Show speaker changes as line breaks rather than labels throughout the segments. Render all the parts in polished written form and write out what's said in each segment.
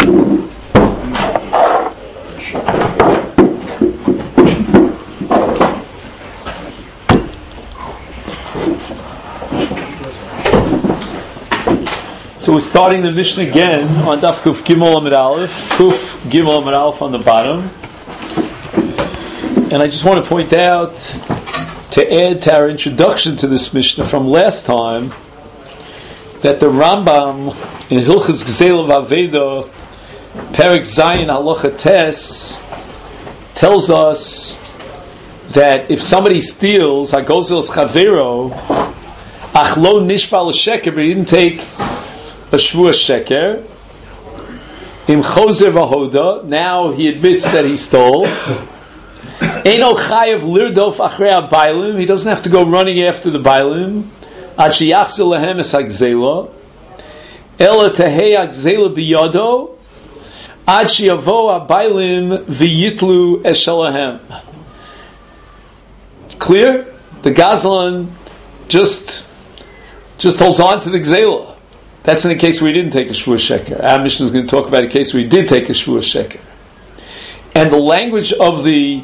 So we're starting the Mishnah again on Daf Kuf Gimel Amud Aleph, Kuf Gimel Amud Aleph on the bottom. And I just want to point out, to add to our introduction to this Mishnah from last time, that the Rambam in Hilchos Gzeila V'Aveda, Perek Zayin Halacha Tes, tells us that if somebody steals, Hagozel Chavero, Ach lo nishbal l'sheker, but he didn't take a shvua sheker, im chozer v'hoda, now he admits that he stole. Eino chayev lirdof achrei ha-bailim, he doesn't have to go running after the bailim. Ad sheyachzir lehem es hagzela, ela tehei hagzela biyado, ad sheyavo ha-bailim v'yitlu es shalahem. Clear? The Gazlan just holds on to the gzela. That's in the case where he didn't take a shvua sheker. Our Mishnah is going to talk about a case where he did take a shvua sheker. And the language of the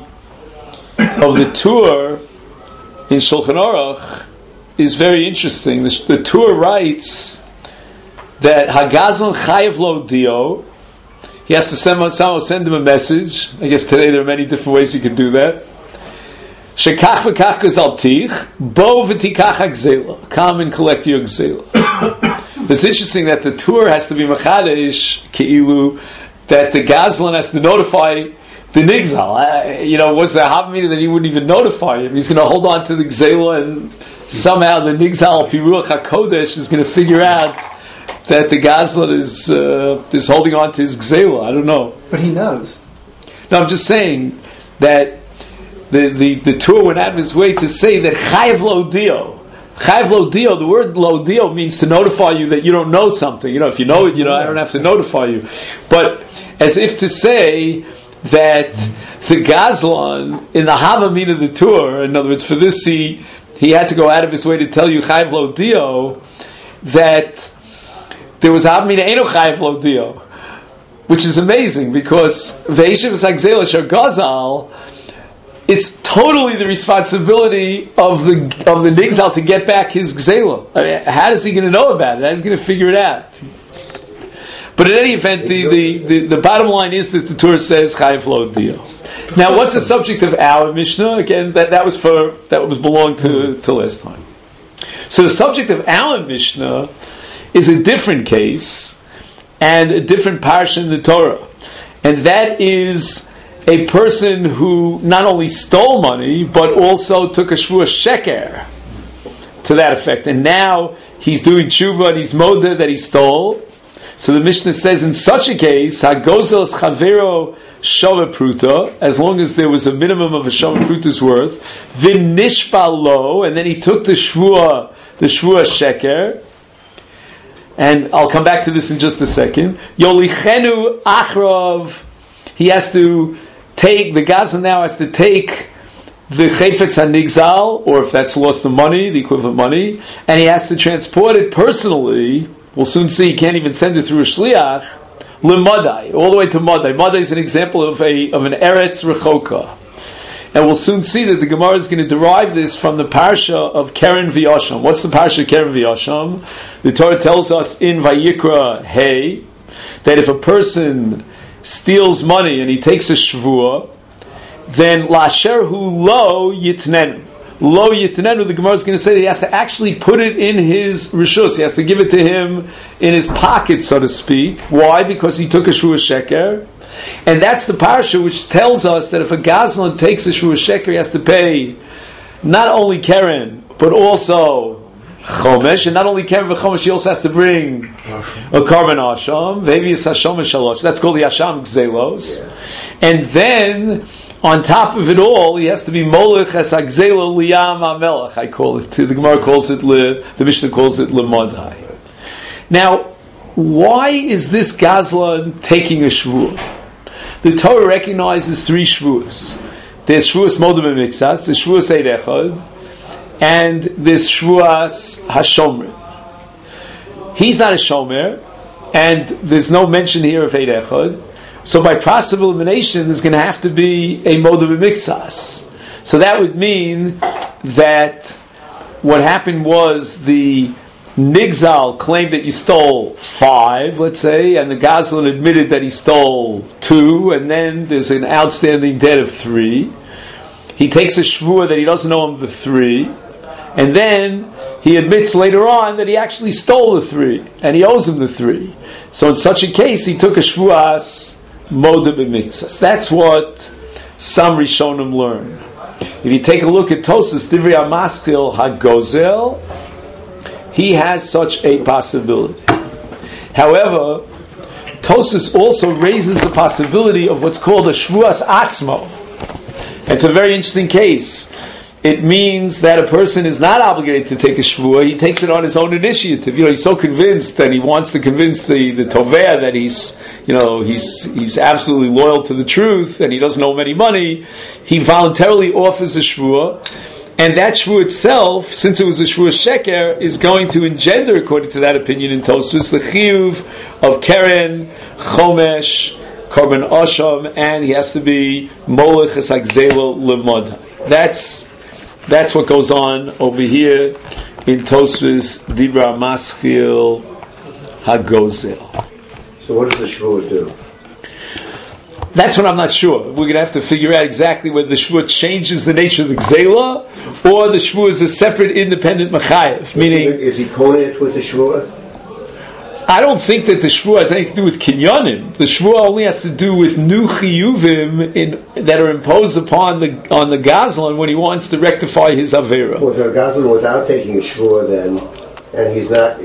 Tur in Shulchan Aruch is very interesting. The Tur writes that Hagazon chayev lo dio. He has to send him a message. I guess today there are many different ways you can do that. Shekach v'kach gazaltich, bo v'tikach hagzela. Come and collect your gzela. It's interesting that the Tur has to be Machadesh Keilu, that the Gazlan has to notify the Nigzal. Was there a Havamina that he wouldn't even notify him? He's going to hold on to the Gzela, and somehow the Nigzal Piruach HaKodesh is going to figure out that the Gazlan is holding on to his Gzela. I don't know.
But he knows.
No, I'm just saying that the Tur went out of his way to say that Chayev Lo Dio. Chayev lo dio, the word lo dio means to notify you that you don't know something. If you know it, I don't have to notify you. But as if to say that the Gazlan, in the Havamina of the Tur, in other words, for this he had to go out of his way to tell you Chayev lo dio, that there was Havamina Eino Chayev lo dio, which is amazing, because Ve'eshev Zagzela Shar Gazal, it's totally the responsibility of the Nigzal to get back his Gzela. How is he going to know about it? How is he going to figure it out? But in any event, the bottom line is that the Torah says Chayev lo dio. Now, what's the subject of our Mishnah? Again, that was belonged to last time. So the subject of our Mishnah is a different case and a different parsha in the Torah, and that is a person who not only stole money, but also took a shvua sheker to that effect. And now he's doing tshuva and he's moda that he stole. So the Mishnah says, in such a case, hagozel chavero shava pruta, as long as there was a minimum of a shava pruta's worth, vin nishbal lo, and then he took the shvua sheker. And I'll come back to this in just a second. Yolichenu achrav, he has to take, the Gazlan now has to take the Chayfetz HaNigzal, or if that's lost the money, the equivalent money, and he has to transport it personally. We'll soon see he can't even send it through a Shliach, L'Madai, all the way to Madai. Madai is an example of an Eretz Rechoka. And we'll soon see that the Gemara is going to derive this from the Parsha of Keren V'Yasham. What's the Parsha of Keren V'Yasham? The Torah tells us in Vayikra Hey, that if a person steals money and he takes a shvua, then lasher hu lo yitnenu. Lo yitnenu, the Gemara is going to say that he has to actually put it in his rishus. He has to give it to him in his pocket, so to speak. Why? Because he took a shvua sheker. And that's the parsha which tells us that if a Gazlan takes a shvua sheker, he has to pay not only Keren, but also Chomesh, and not only Keren v'Chomesh, he also has to bring a Karban Asham, Ve'vius Hashom Shalosh. That's called the Asham Gzelos. And then, on top of it all, he has to be Molech as Hagzela Liyam HaMelech, I call it. The Gemara calls it, the Mishnah calls it L'Madai. Now, why is this Gazlan taking a Shvuah? The Torah recognizes three Shvuahs. There's Shvuahs Modem Mixas, there's Shvuahs Eid Echad, and this Shvuas HaShomer. He's not a Shomer, and there's no mention here of Eid Echad. So by process of elimination, there's going to have to be a mode of mixas. So that would mean that what happened was the Nigzal claimed that you stole 5, let's say, and the Gazlan admitted that he stole 2, and then there's an outstanding debt of 3. He takes a shvua that he doesn't owe him the 3, and then he admits later on that he actually stole the 3, and he owes him the 3. So in such a case, he took a shvuas moda b'mixas. That's what some Rishonim learn. If you take a look at Tosas Divrei HaMaschil HaGozel, he has such a possibility. However, Tosas also raises the possibility of what's called a shvuas atzmo. It's a very interesting case. It means that a person is not obligated to take a shvua. He takes it on his own initiative. He's so convinced that he wants to convince the tovea that he's absolutely loyal to the truth and he doesn't owe him any money. He voluntarily offers a shvua, and that shvua itself, since it was a shvua sheker, is going to engender, according to that opinion in Tosfos, the chiyuv of keren, chomesh, korban asham, and he has to be molech esagzela lemod. That's what goes on over here in Tosfos Dibra Maschil Hagozel.
So what does the shvua do?
That's what I'm not sure. We're going to have to figure out exactly whether the shvua changes the nature of the gzela, or the shvua is a separate, independent machayev. Meaning,
is he konet with the shvua?
I don't think that the shvua has anything to do with kinyanim. The shvua only has to do with new chiyuvim that are imposed on the gazlan when he wants to rectify his avera.
Well, the gazlan without taking a shvua then, and he's not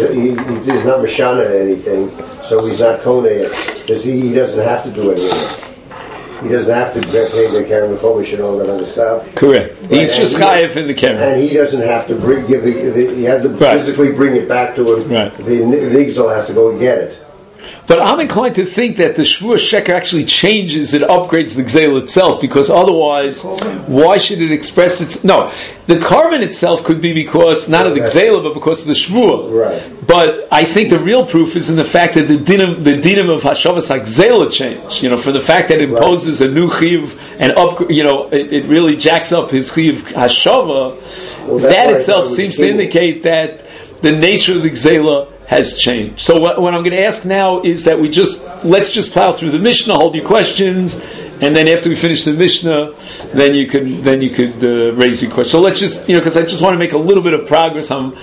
mashana anything, so he's not konet, because he doesn't have to do any of this. He doesn't have to pay the keren chomish and all that other stuff.
Correct. Right? He's just chayev in the keren,
and he doesn't have to he had to physically bring it back to him.
Right.
The nigzal has to go and get it.
But I'm inclined to think that the shvua sheker actually changes, it upgrades the gzeil itself, because otherwise, why should it express its... No, the carbon itself could be because, not of the gzeil, but because of the shvua.
Right.
But I think the real proof is in the fact that the dinim of hashavas hagzeil change. For the fact that it imposes a new chiv and it really jacks up his chiv hashava. Well, that itself seems to indicate that the nature of the gzeila has changed. So what I'm going to ask now is that let's just plow through the Mishnah, hold your questions, and then after we finish the Mishnah, then you could raise your question. So let's just, because I just want to make a little bit of progress on.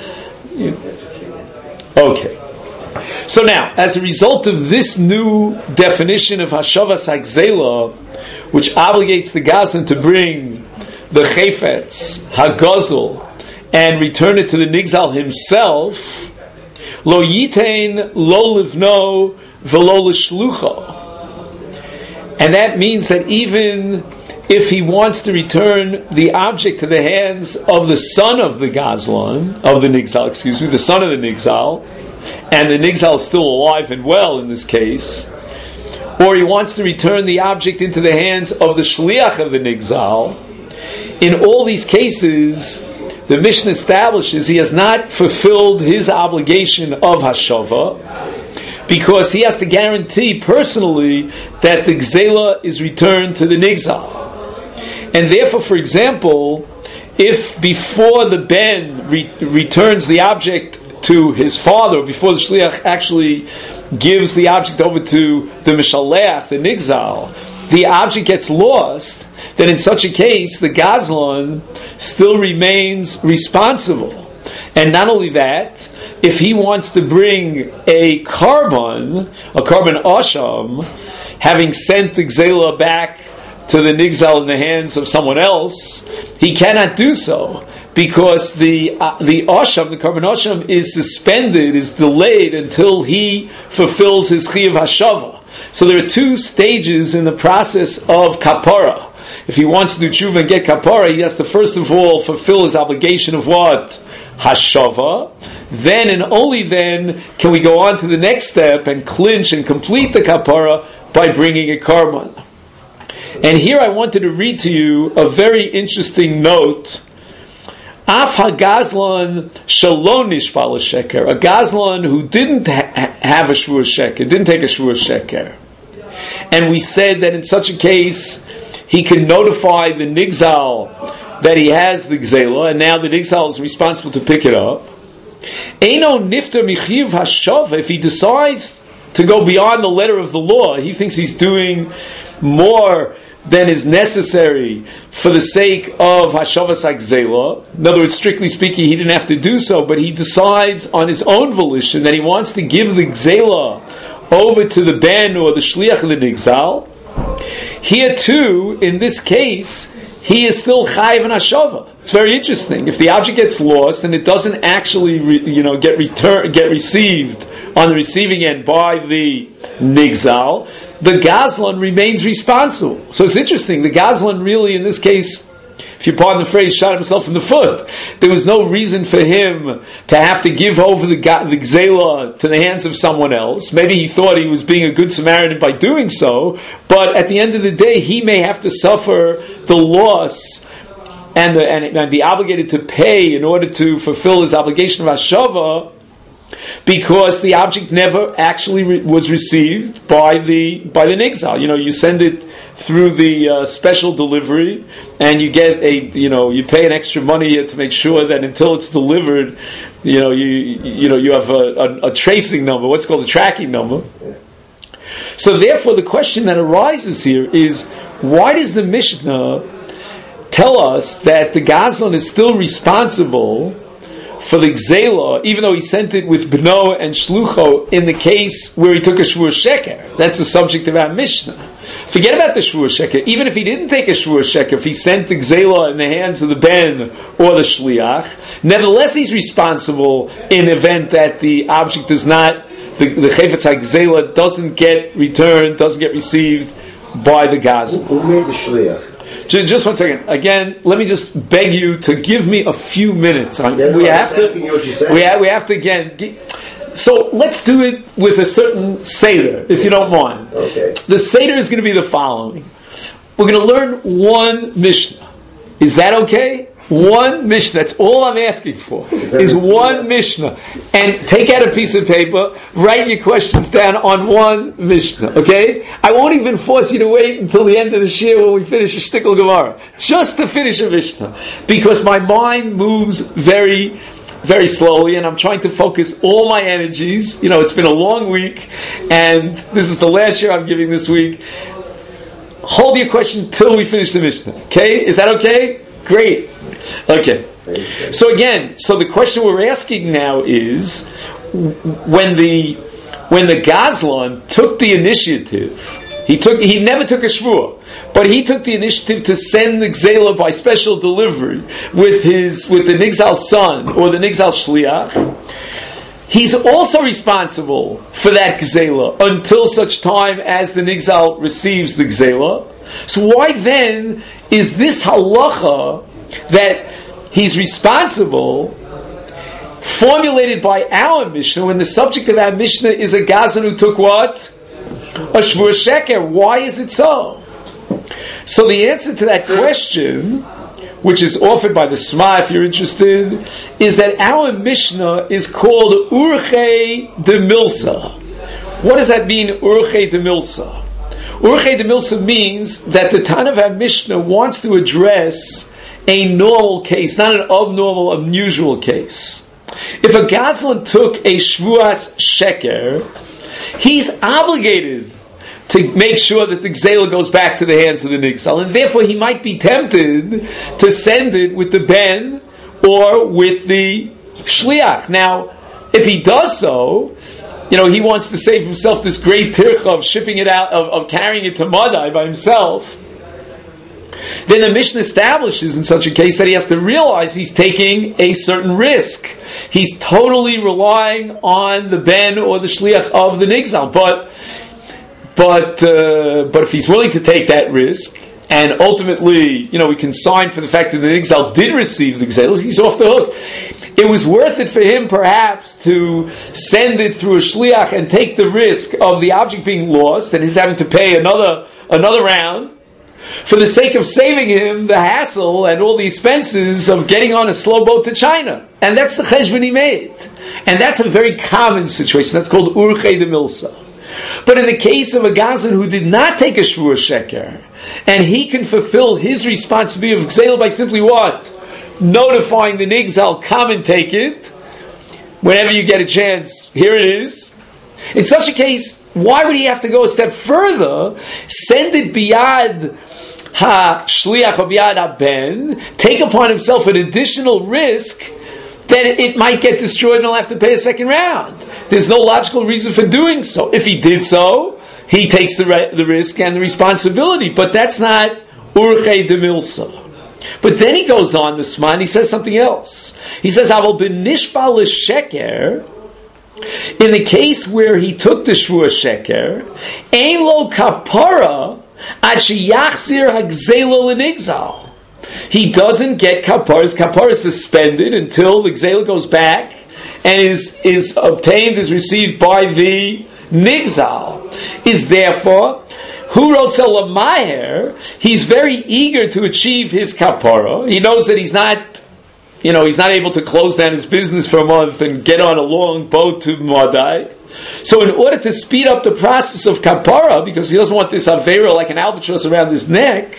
Okay. So now, as a result of this new definition of Hashavas HaGzela, which obligates the Gazlan to bring the Chayfetz, Hagazal, and return it to the Nigzal himself, Lo Yitain Lo Livno Velo L'Shlucho. And that means that even if he wants to return the object to the hands of the son of the Gazlan, of the Nigzal, the son of the Nigzal, and the Nigzal is still alive and well in this case, or he wants to return the object into the hands of the Shliach of the Nigzal, in all these cases, the Mishnah establishes he has not fulfilled his obligation of Hashava, because he has to guarantee personally that the Gzela is returned to the Nigzal. And therefore, for example, if before the Ben returns the object to his father, before the Shliach actually gives the object over to the Mishalech, the Nigzal, the object gets lost, then in such a case, the Gazlan still remains responsible. And not only that, if he wants to bring a korban asham, having sent the Gzela back to the Nigzal in the hands of someone else, he cannot do so, because the asham, the korban asham, is suspended, is delayed until he fulfills his chiyuv hashava. So there are two stages in the process of kapara. If he wants to do tshuva and get kapara, he has to first of all fulfill his obligation of what? Hashava. Then and only then can we go on to the next step and clinch and complete the kapara by bringing a korban. And here I wanted to read to you a very interesting note Af hagazlan shalonish bal sheker, a gazlan who didn't have a shvur sheker, didn't take a shvur sheker. And we said that in such a case, he can notify the nigzal that he has the gzela, and now the nigzal is responsible to pick it up. Eino nifter michiv hashava, if he decides to go beyond the letter of the law, he thinks he's doing more than is necessary for the sake of hashavas hagzela. In other words, strictly speaking, he didn't have to do so, but he decides on his own volition that he wants to give the gzela over to the ben or the shliach of the nigzal. Here too, in this case, he is still chayiv and hashava. It's very interesting. If the object gets lost and it doesn't actually, get received on the receiving end by the nigzal, the gazlan remains responsible. So it's interesting. The gazlan really, in this case, if you pardon the phrase, shot himself in the foot. There was no reason for him to have to give over the gzela to the hands of someone else. Maybe he thought he was being a good Samaritan by doing so, but at the end of the day, he may have to suffer the loss and be obligated to pay in order to fulfill his obligation of hashava, because the object never actually was received by the nigzal. You send it through the special delivery, and you get you pay an extra money to make sure that until it's delivered, you have a tracing number, what's called a tracking number. So therefore, the question that arises here is, why does the Mishnah tell us that the gazlan is still responsible for the gzela, even though he sent it with bno and shlucho in the case where he took a shvur sheker? That's the subject of our Mishnah. Forget about the shvur sheker. Even if he didn't take a shvur sheker, if he sent the gzela in the hands of the ben or the shliach, nevertheless he's responsible in the event that the object does not, the chayfetz hagzela doesn't get returned, doesn't get received by the gazlan.
Who made the shliach?
Just 1 second. Again, let me just beg you to give me a few minutes. We have to again. So let's do it with a certain seder, if you don't mind.
Okay.
The seder is going to be the following. We're going to learn one Mishnah. Is that okay? One Mishnah. That's all I'm asking for. Is one Mishnah. And take out a piece of paper, write your questions down on one Mishnah. Okay? I won't even force you to wait until the end of the shir when we finish a shtickle Gemara. Just to finish a Mishnah. Because my mind moves very, very slowly, and I'm trying to focus all my energies. It's been a long week, and this is the last year I'm giving this week. Hold your question till we finish the Mishnah. Okay? Is that okay? Great. Okay. So the question we're asking now is, when the gazlan took the initiative, he never took a shvur, but he took the initiative to send the gzela by special delivery with the nigzal's son or the nigzal shliach. He's also responsible for that gzela until such time as the nigzal receives the gzela. So why then is this halacha that he's responsible formulated by our Mishnah when the subject of our Mishnah is a gazlan who took what? A shvur sheker. Why is it so? So the answer to that question, which is offered by the Sma, if you're interested, is that our Mishnah is called Urchei de Milsa. What does that mean, Urchei de Milsa? Urchei de Milsa means that the Tana of our Mishnah wants to address a normal case, not an abnormal, unusual case. If a gazlan took a shvuas sheker, he's obligated to make sure that the gzela goes back to the hands of the nigzal, and therefore he might be tempted to send it with the ben or with the shliach. Now, if he does so, he wants to save himself this great tircha of shipping it out, of carrying it to Madai by himself. Then the Mishnah establishes in such a case that he has to realize he's taking a certain risk. He's totally relying on the ben or the shliach of the nigzal. But if he's willing to take that risk, and ultimately, we can sign for the fact that the nigzal did receive the gzela, he's off the hook. It was worth it for him, perhaps, to send it through a shliach and take the risk of the object being lost and his having to pay another round. for the sake of saving him the hassle and all the expenses of getting on a slow boat to China. And that's the cheshbon he made. And that's a very common situation. That's called urchei de milsa. But in the case of a Gazlan who did not take a shvur sheker, and he can fulfill his responsibility of gzeila by simply what? Notifying the nigzal, come and take it. Whenever you get a chance, here it is. In such a case, why would he have to go a step further? Send it biyad ha-shliach or biyad ha-ben, take upon himself an additional risk that it might get destroyed and he'll have to pay a second round. There's no logical reason for doing so. If he did so, he takes the risk and the responsibility. But that's not urchei de milsa. But then he goes on, the Sman, he says something else. He says, Aval b'nishbal l'sheker, in the case where he took the shvur sheker, ein lo kapara ad sheyachzir hagzela l'nigzal. He doesn't get kapara. His kapara is suspended until the gzela goes back and is obtained, is received by the nigzal. Is therefore, who wrote Maher, he's very eager to achieve his kapara. He knows that he's not able to close down his business for a month and get on a long boat to Madai. So in order to speed up the process of kapara, because he doesn't want this avera like an albatross around his neck,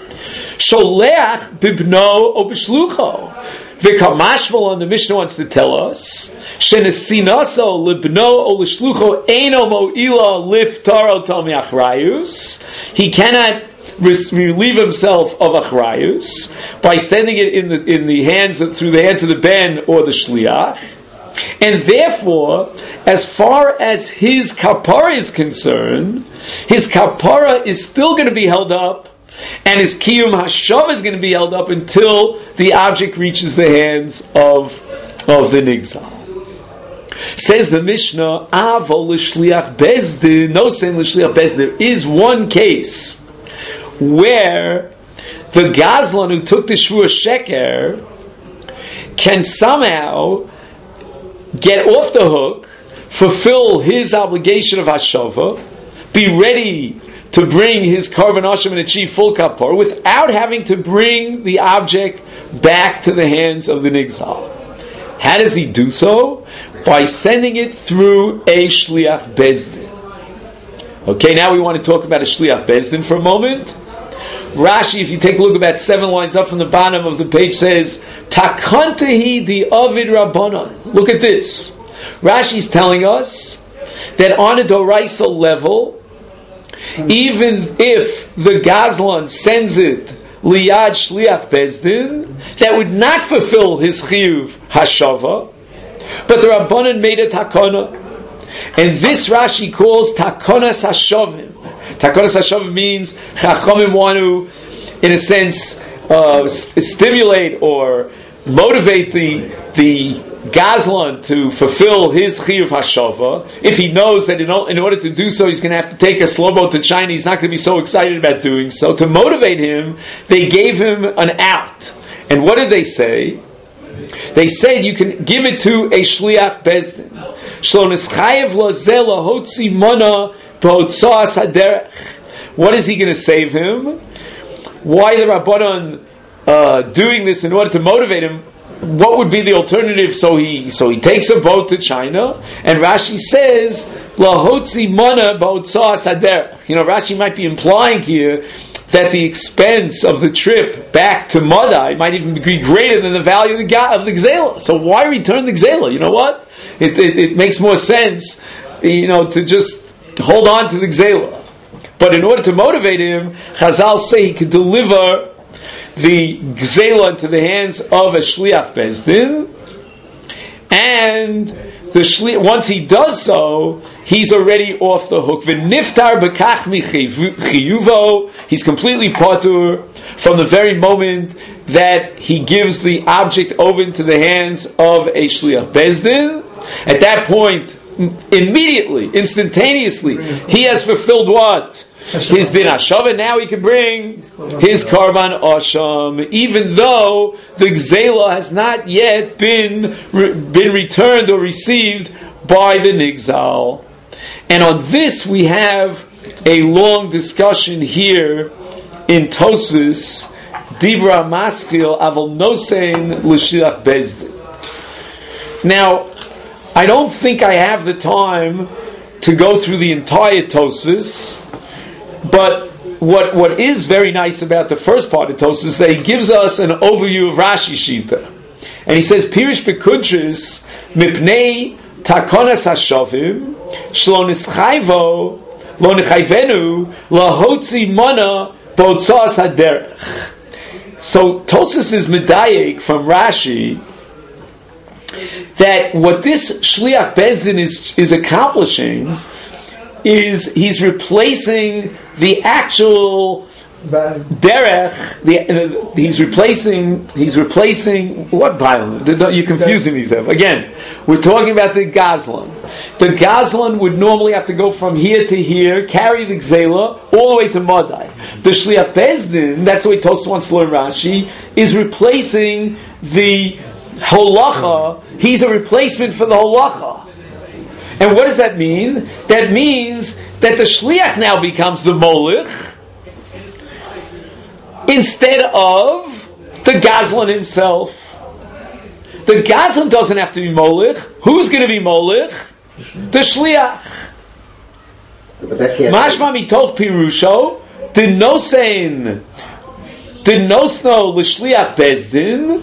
Sholeach bibno o b'shlucho. V'kamashmal on the Mishnah wants to tell us shenesinaso libno o l'shlucho eino mo'ila liftaro tal mi'achrayus. He cannot relieve himself of achrayus by sending it in the hands through the hands of the ben or the shliach. And therefore, as far as his kapara is concerned, his kapara is still going to be held up, and his kiyum hashav is going to be held up until the object reaches the hands of the nigzal. Says the Mishnah, Avol l'shliach bezdin, no saying l'shliach bezdin. There is one case where the Gazlan who took the shvur sheker can somehow get off the hook, fulfill his obligation of hashava, be ready to bring his karban asham and achieve full kapar without having to bring the object back to the hands of the nigzal. How does he do so? By sending it through a shliach bezdin. Okay, now we want to talk about a shliach bezdin for a moment. Rashi, if you take a look about 7 lines up from the bottom of the page, says, Takantehi the Ovid Rabbanon. Look at this. Rashi's telling us that on a Doraisa level, even if the Gazlan sends it liyad shliach bezdin, that would not fulfill his chiyuv hashava, but the Rabbanan made a takana, and this Rashi calls takonas hashavim. Takonas hashavim means chachamim want to, in a sense, stimulate or motivate the Gazlan to fulfill his chiyuv hashava. If he knows that in order to do so he's going to have to take a slow boat to China, he's not going to be so excited about doing so. To motivate him, they gave him an out. And what did they say? They said you can give it to a shliach bezdin. What is he going to save him? Why the Rabbanon doing this in order to motivate him? What would be the alternative? So he takes a boat to China, and Rashi says lahotzi mana ba'otzas haderech. Rashi might be implying here that the expense of the trip back to Madai might even be greater than the value of the gzela. So why return the gzela? You know what? It makes more sense, to just hold on to the gzela. But in order to motivate him, Chazal say he could deliver the gzela into the hands of a shliach bezdin, and once he does so, he's already off the hook. V'niftar b'kach michiyuvo, he's completely patur from the very moment that he gives the object over into the hands of a shliach bezdin. At that point, immediately, instantaneously, he has fulfilled what? His din hashav, and now he can bring his karban asham, even though the gzela has not yet been returned or received by the nigzal. And on this we have a long discussion here in Tosfos, Dibra Maskil Aval Nosein L'Shliach Bezdin. Now, I don't think I have the time to go through the entire Tosfos, but what is very nice about the first part of Tosfos is that he gives us an overview of Rashi Shita. And he says, Pirish Bekuntris, Mipnei Takonas Hashavim, Shlo Nischayvo, Lo Nechayvenu, Lahotzi Mana, Botzas Haderech. So Tosfos is medayek from Rashi that what this Shliach Bezdin is accomplishing is he's replacing the actual derech. He's replacing what Bailam? You're confusing these again. We're talking about the Gazlan. The Gazlan would normally have to go from here to here, carry the Gzela all the way to Madai. The Shliach Bezdin, that's the way Tosfos wants to learn Rashi, is replacing the holacha. He's a replacement for the holacha. And what does that mean? That means that the shliach now becomes the molech instead of the gazlan himself. The gazlan doesn't have to be molech. Who's going to be molech? The shliach.
But that can't.
Mashma mitoch pirusho denosein denosno l'shliach bezdin.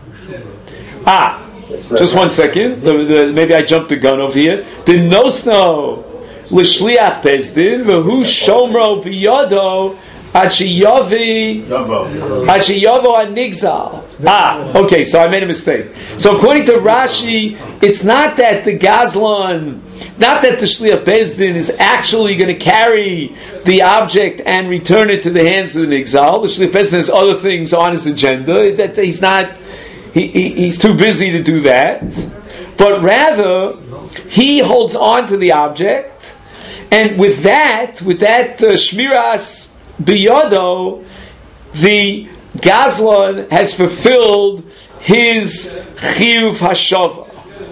Just 1 second. Maybe I jumped the gun over here. The nosno l'shliach bezdin v'hu shomro biyado achiyavi anigzal. Okay. So I made a mistake. So according to Rashi, it's not that the Gazlan, not that the shliach bezdin is actually going to carry the object and return it to the hands of the nigzal. The shliach bezdin has other things on his agenda. That he's not. He's too busy to do that, but rather he holds on to the object, and with that shmiras biyado, the Gazlan has fulfilled his chiyuv hashava.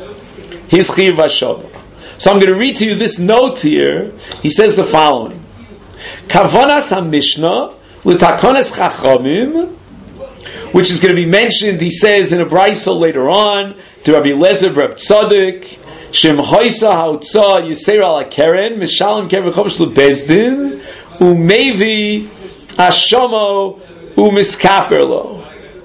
So I'm going to read to you this note here. He says the following: Kavanas HaMishnah l'takonas chachamim, which is going to be mentioned, he says, in a brayso later on, to Rabbi Eliezer Reb Tzadok, Shem Hoysa Hautza Yisera Ala Keren, Mishalim Keren V'chomesh LeBezdin, Umevi Ashomo Umiskaperlo.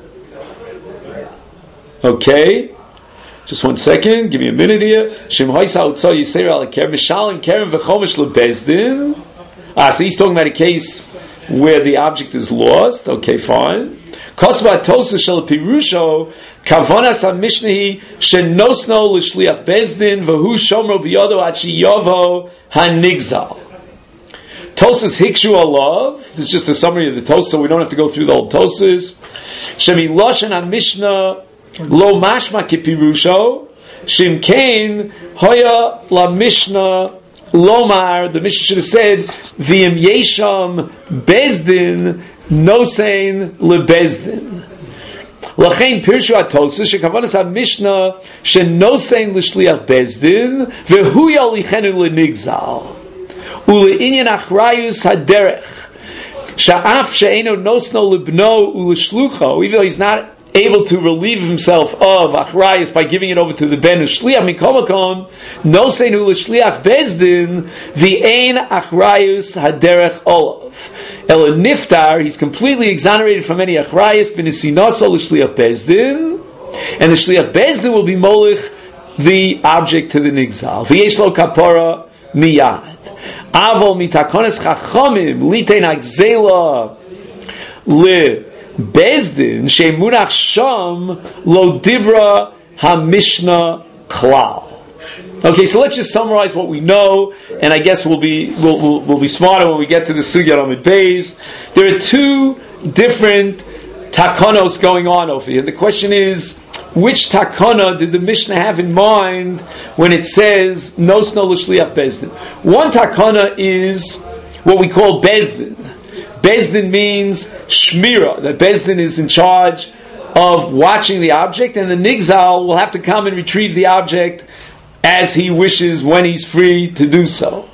Okay? Just 1 second, give me a minute here. Shem Hoysa Hautza Yisera Ala Keren, Mishalim Keren V'chomesh LeBezdin. So he's talking about a case where the object is lost. Okay, fine. Kosva Tosfos shel pirusho kavanas hamishnahi shenosno l'shliach bezdin v'hu shomro biyado achi yovo hanigzal. Tosfos hikshu alav. This is just a summary of the Tosfos, so we don't have to go through the whole Tosfos. Shemi loshen hamishna lo mashma kipirusho shimkein hoya la mishna lomar. The Mishnah should have said v'im yesham bezdin nosein lebezdin. Lachein pirshu atosfos shekavanas hamishna shenosein l'shliach bezdin v'hu yalichenu lenigzal ule'inyan achrayus haderech sha'af she'eno nosno lebno u'leshlucho. Even though he's not able to relieve himself of achrayus by giving it over to the ben shliach mikomakom nosein u'leshliach bezdin v'ein achrayus haderech olav. El niftar, he's completely exonerated from any achrayus b'nisinoso l'shliach bezdin, and the shliach bezdin will be molech the object to the nigzal. V'yesh lo kapora miyad. Avol mitakones chachamim litein agzela le bezdin shemunach sham lo dibra hamishna klal. Okay, so let's just summarize what we know, and I guess we'll be smarter when we get to the Sugya Amid Beis. There are two different takanos going on over here. The question is, which takana did the Mishnah have in mind when it says Nosno l'shliach bezdin? One takana is what we call bezdin. Bezdin means shmira, that bezdin is in charge of watching the object, and the nigzal will have to come and retrieve the object as he wishes when he's free to do so.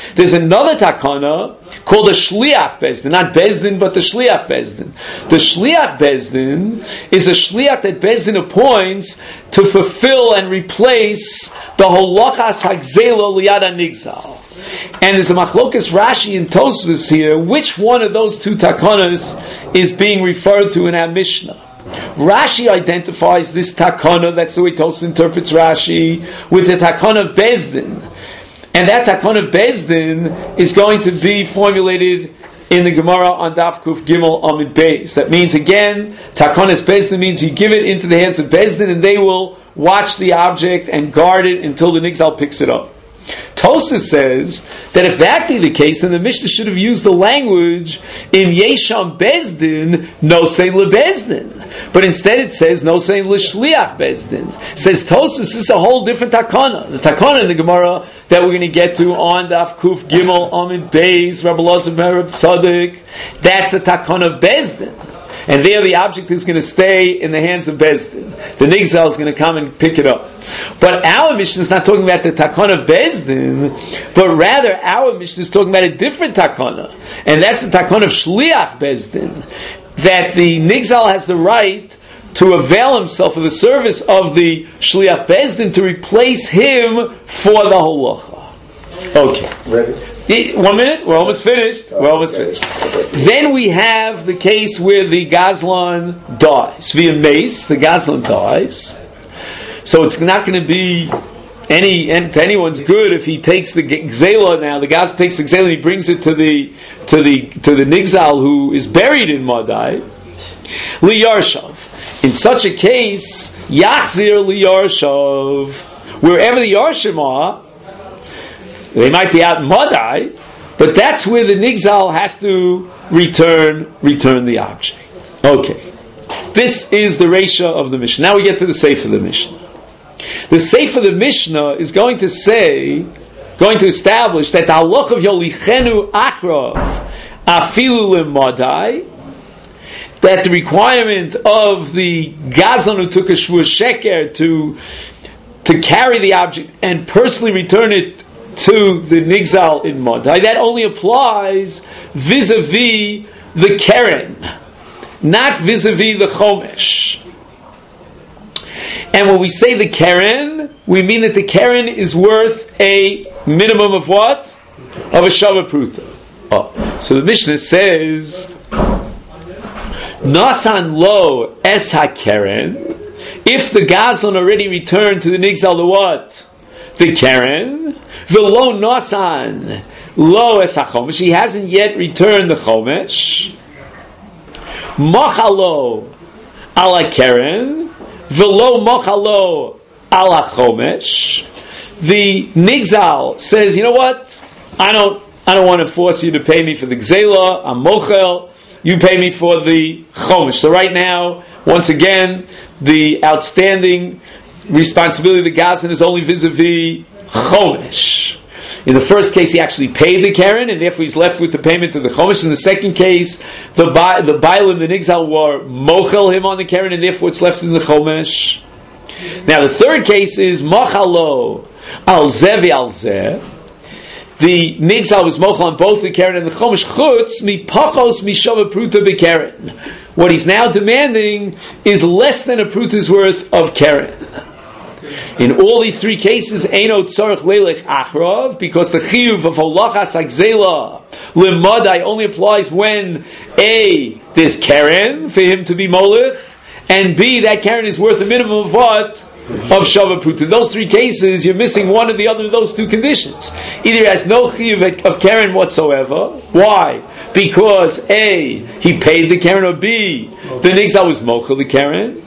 There's another takana called the Shliach Bezdin, not Bezdin, but the Shliach Bezdin. The Shliach Bezdin is a Shliach that Bezdin appoints to fulfill and replace the Holachas Hagzela Liyad HaNigzal. And there's a Machlokas Rashi and Tosfos here, which one of those two takanas is being referred to in our Mishnah. Rashi identifies this takana, that's the way Tosfos interprets Rashi, with the takana of Bezdin. And that takana of Bezdin is going to be formulated in the Gemara on Daf Kuf Gimel Amid Beis. That means, again, takanas Bezdin means you give it into the hands of Bezdin and they will watch the object and guard it until the Nigzal picks it up. Tosfos says that if that be the case, then the Mishnah should have used the language in Yesham Bezdin, no say lebezdin. But instead it says no say l'shliach bezdin. Says Tosfos, this is a whole different takana. The takana in the Gemara that we're going to get to on Daf Kuf Gimel Amid Beis, Rabbi Elazar ben Reb Tzadok, that's a takana of Bezdin. And there the object is going to stay in the hands of Bezdin. The Nigzal is going to come and pick it up. But our Mishnah is not talking about the takana of Bezdin, but rather our Mishnah is talking about a different takana. And that's the takana of Shliach Bezdin. That the Nigzal has the right to avail himself of the service of the Shliach Bezdin to replace him for the holacha. Okay.
Ready?
1 minute, we're almost finished. Then we have the case where the Gazlan dies. Via mace, the Gazlan dies. So it's not going to be to anyone's good if he takes the Gzela now. The Gazlan takes the Gzela and he brings it to the Nigzal who is buried in Madai. Liyarshav. In such a case, Yachzir Liyarshav. Wherever the Yarshim are, they might be out in Madai, but that's where the Nigzal has to return the object. Okay. This is the Reisha of the Mishnah. Now we get to the Seif of the Mishnah. The Seif of the Mishnah is going to establish that the halach of Yolichenu Achrav Afilu L'Madai, that the requirement of the Gazlan who took a Shvur Sheker to carry the object and personally return it to the Nigzal in Madai, that only applies vis-a-vis the Keren, not vis-a-vis the Chomesh. And when we say the Keren, we mean that the Keren is worth a minimum of what? Of a Shava Pruta. Oh. So the Mishnah says, Nasan lo es ha-Keren, if the Gazlan already returned to the Nigzal the what? The Keren, v'lo nasan lo es ha-Chomesh, he hasn't yet returned the Chomesh. Machalo ala Keren, v'lo machalo ala Chomesh. The Nigzal says, you know what? I don't want to force you to pay me for the Gzela. I'm mochel. You pay me for the Chomesh. So right now, once again, the outstanding responsibility of the Gazlan is only vis-a-vis Chomesh. In the first case, he actually paid the Keren, and therefore he's left with the payment of the Chomesh. In the second case, the Bailim, the Nigzal, were mochel him on the Keren, and therefore it's left in the Chomesh. Now the third case is Machalo al Zevi al Zeh. The Nigzal was mochel on both the Keren and the Chomesh. Chutz mi pachos mi shava pruta be Keren. What he's now demanding is less than a pruta's worth of Keren. In all these three cases, Eino Tzarech Leilech Achrav, because the Chiyuv of Holachas Hagzela L'Madai only applies when A, there's Keren for him to be Molech, and B, that Keren is worth a minimum of what? Of Shava Pruta. In those three cases, you're missing one or the other of those two conditions. Either he has no Chiyuv of Keren whatsoever. Why? Because A, he paid the Keren, or B, the Nigzal was Mochel the Keren.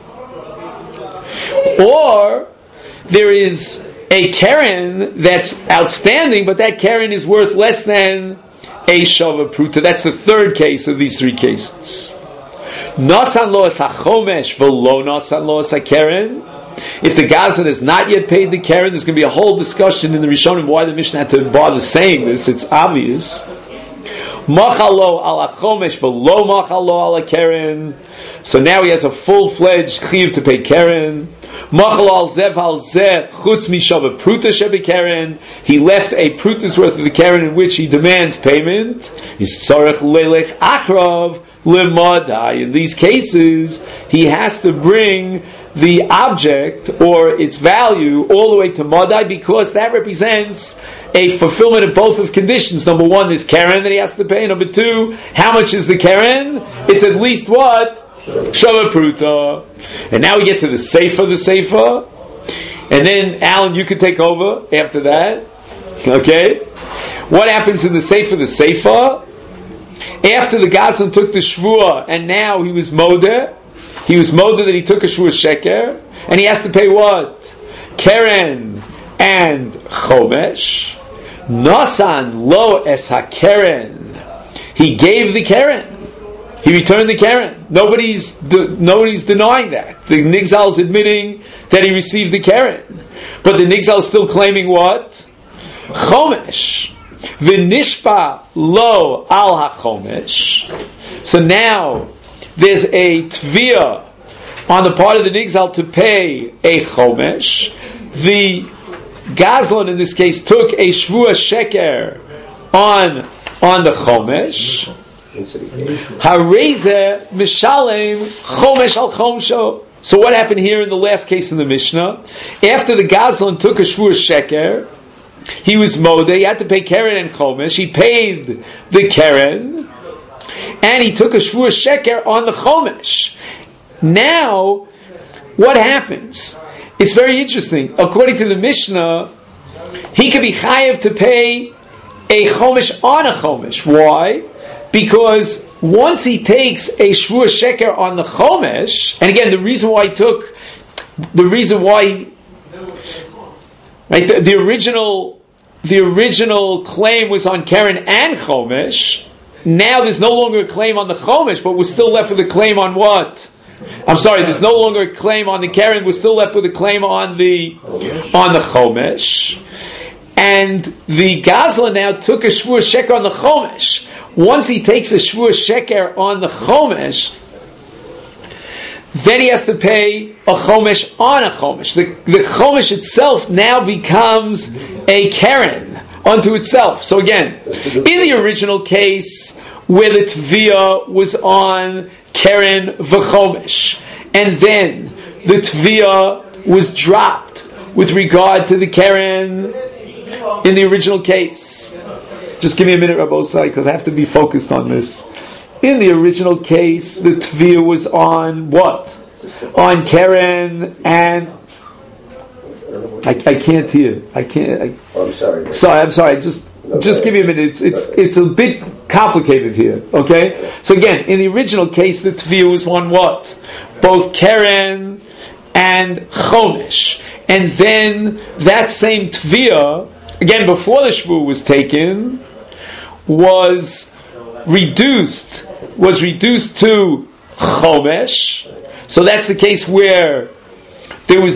Or there is a Keren that's outstanding, but that Keren is worth less than a Shava Pruta. That's the third case of these three cases. Nasan lo es ha-Chomesh v'lo nasan lo es ha-Keren. If the Gazlan has not yet paid the Keren, there's going to be a whole discussion in the Rishonim why the Mishnah had to bother saying this. It's obvious. Machalo ala Chomesh v'lo machalo ala Keren. So now he has a full-fledged chiyuv to pay Keren. Machal al zev al zeh chutz mishava pruta shebekeren. He left a pruta's worth of the keren in which he demands payment. Yitzarech lelech achrav lemadai. In these cases, he has to bring the object or its value all the way to madai, because that represents a fulfillment of both of conditions. Number one, there's keren that he has to pay. Number two, how much is the keren? It's at least what? Shava pruta. And now we get to the seifa. And then, Alan, you can take over after that. Okay? What happens in the seifa? After the Gazlan took the shvua, and now he was modeh. He was modeh that he took a shvua sheker, and he has to pay what? Keren and chomesh. Nasan lo es ha-keren. He gave the keren. He returned the keren. Nobody's denying that. The Nigzal is admitting that he received the keren. But the Nigzal is still claiming what? Chomesh. V'nishpa lo al ha-chomesh. So now there's a tviyah on the part of the Nigzal to pay a chomesh. The Gazlan in this case took a shvua sheker on the chomesh. Hareze mishalem chomesh al chomsho. So what happened here in the last case in the Mishnah? After the Gazlan took a shvua sheker, he was modeh, he had to pay keren and chomesh. He paid the keren, and he took a shvua sheker on the chomesh. Now, what happens? It's very interesting. According to the Mishnah, he could be chayev to pay a chomesh on a chomesh. Why? Because once he takes a shvua sheker on the chomesh, and again, the reason why the original claim was on keren and chomesh. Now there's no longer a claim on the chomesh, but we're still left with a claim on what? I'm sorry, there's no longer a claim on the keren, we're still left with a claim on the chomesh. And the Gazlan now took a shvua sheker on the chomesh. Once he takes a shvua sheker on the chomesh, then he has to pay a chomesh on a chomesh. The chomesh itself now becomes a keren unto itself. So again, in the original case where the tviyah was on keren v'chomesh, and then the tviyah was dropped with regard to the keren in the original case. Just give me a minute, Rabbosai, because I have to be focused on this. In the original case, the tviyah was on what? On keren, and I can't hear.
I'm sorry.
I'm sorry. Just give me a minute. It's a bit complicated here. Okay. So again, in the original case, the tviyah was on what? Both keren and chomesh, and then that same tviyah, again before the shvua was taken, was reduced to chomesh. So that's the case where there was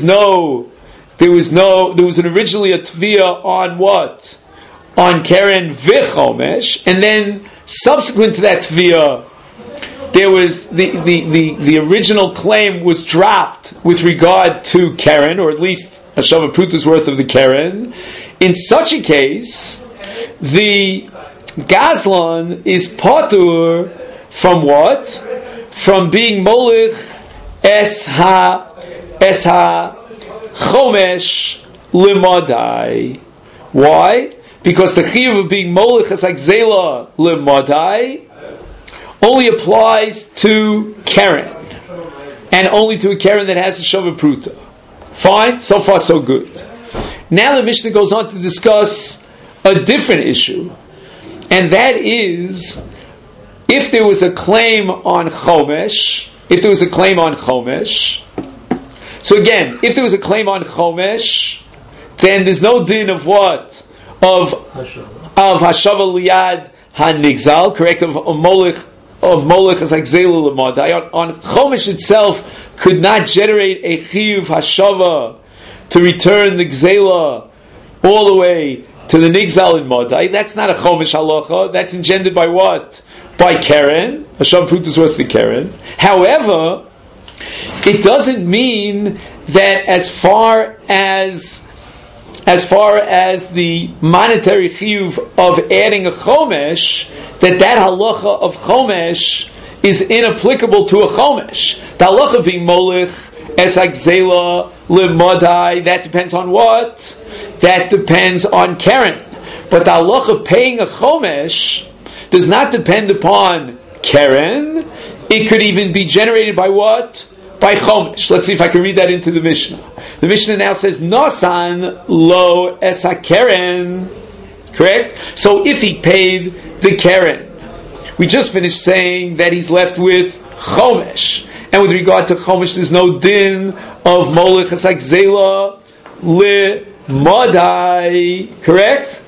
originally a tviyah on what? On keren v'chomesh, and then subsequent to that tviyah, there was the original claim was dropped with regard to keren, or at least a shava pruta's worth of the keren. In such a case, the Gazlan is patur from what? From being molich es ha chomesh limadai. Why? Because the chiyuv of being molich es hagzela limadai only applies to keren, and only to a keren that has a shava pruta. Fine, so far so good. Now the Mishnah goes on to discuss a different issue, and that is if there was a claim on chomesh. So again, if there was a claim on chomesh, then there's no din of what? Of hashava liyad hanigzal, correct? Of molech as hagzela l'madai. On chomesh itself could not generate a chiyuv hashava to return the gzela all the way to the nigzal in madai. That's not a chomesh halacha. That's engendered by what? By keren. Hasham prut is worth the keren. However, it doesn't mean that as far as the monetary chiyuv of adding a chomesh, that halacha of chomesh is inapplicable to a chomesh. The halacha being molich, esak zela, limodai, that depends on what? That depends on keren. But the halacha of paying a chomesh does not depend upon keren. It could even be generated by what? By chomesh. Let's see if I can read that into the Mishnah. The Mishnah now says, Nosan lo esak keren. Correct? So if he paid the keren, we just finished saying that he's left with chomesh. And with regard to chomesh, there's no din of molech esak zela li modai. Correct?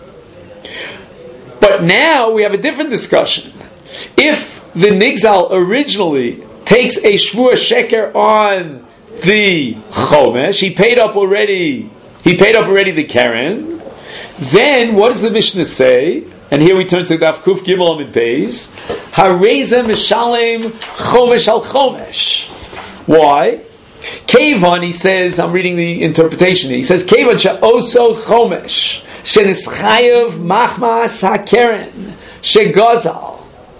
But now we have a different discussion. If the nigzal originally takes a shvua sheker on the chomesh, he paid up already the keren, then what does the Mishnah say? And here we turn to Daf Kuf Gimel Amid Beis. Hareza mishalem chomesh al chomesh. Why? Kevan, he says, I'm reading the interpretation. He says, Kevan she'oso chomesh shenischayev machmas hakeren shegazal.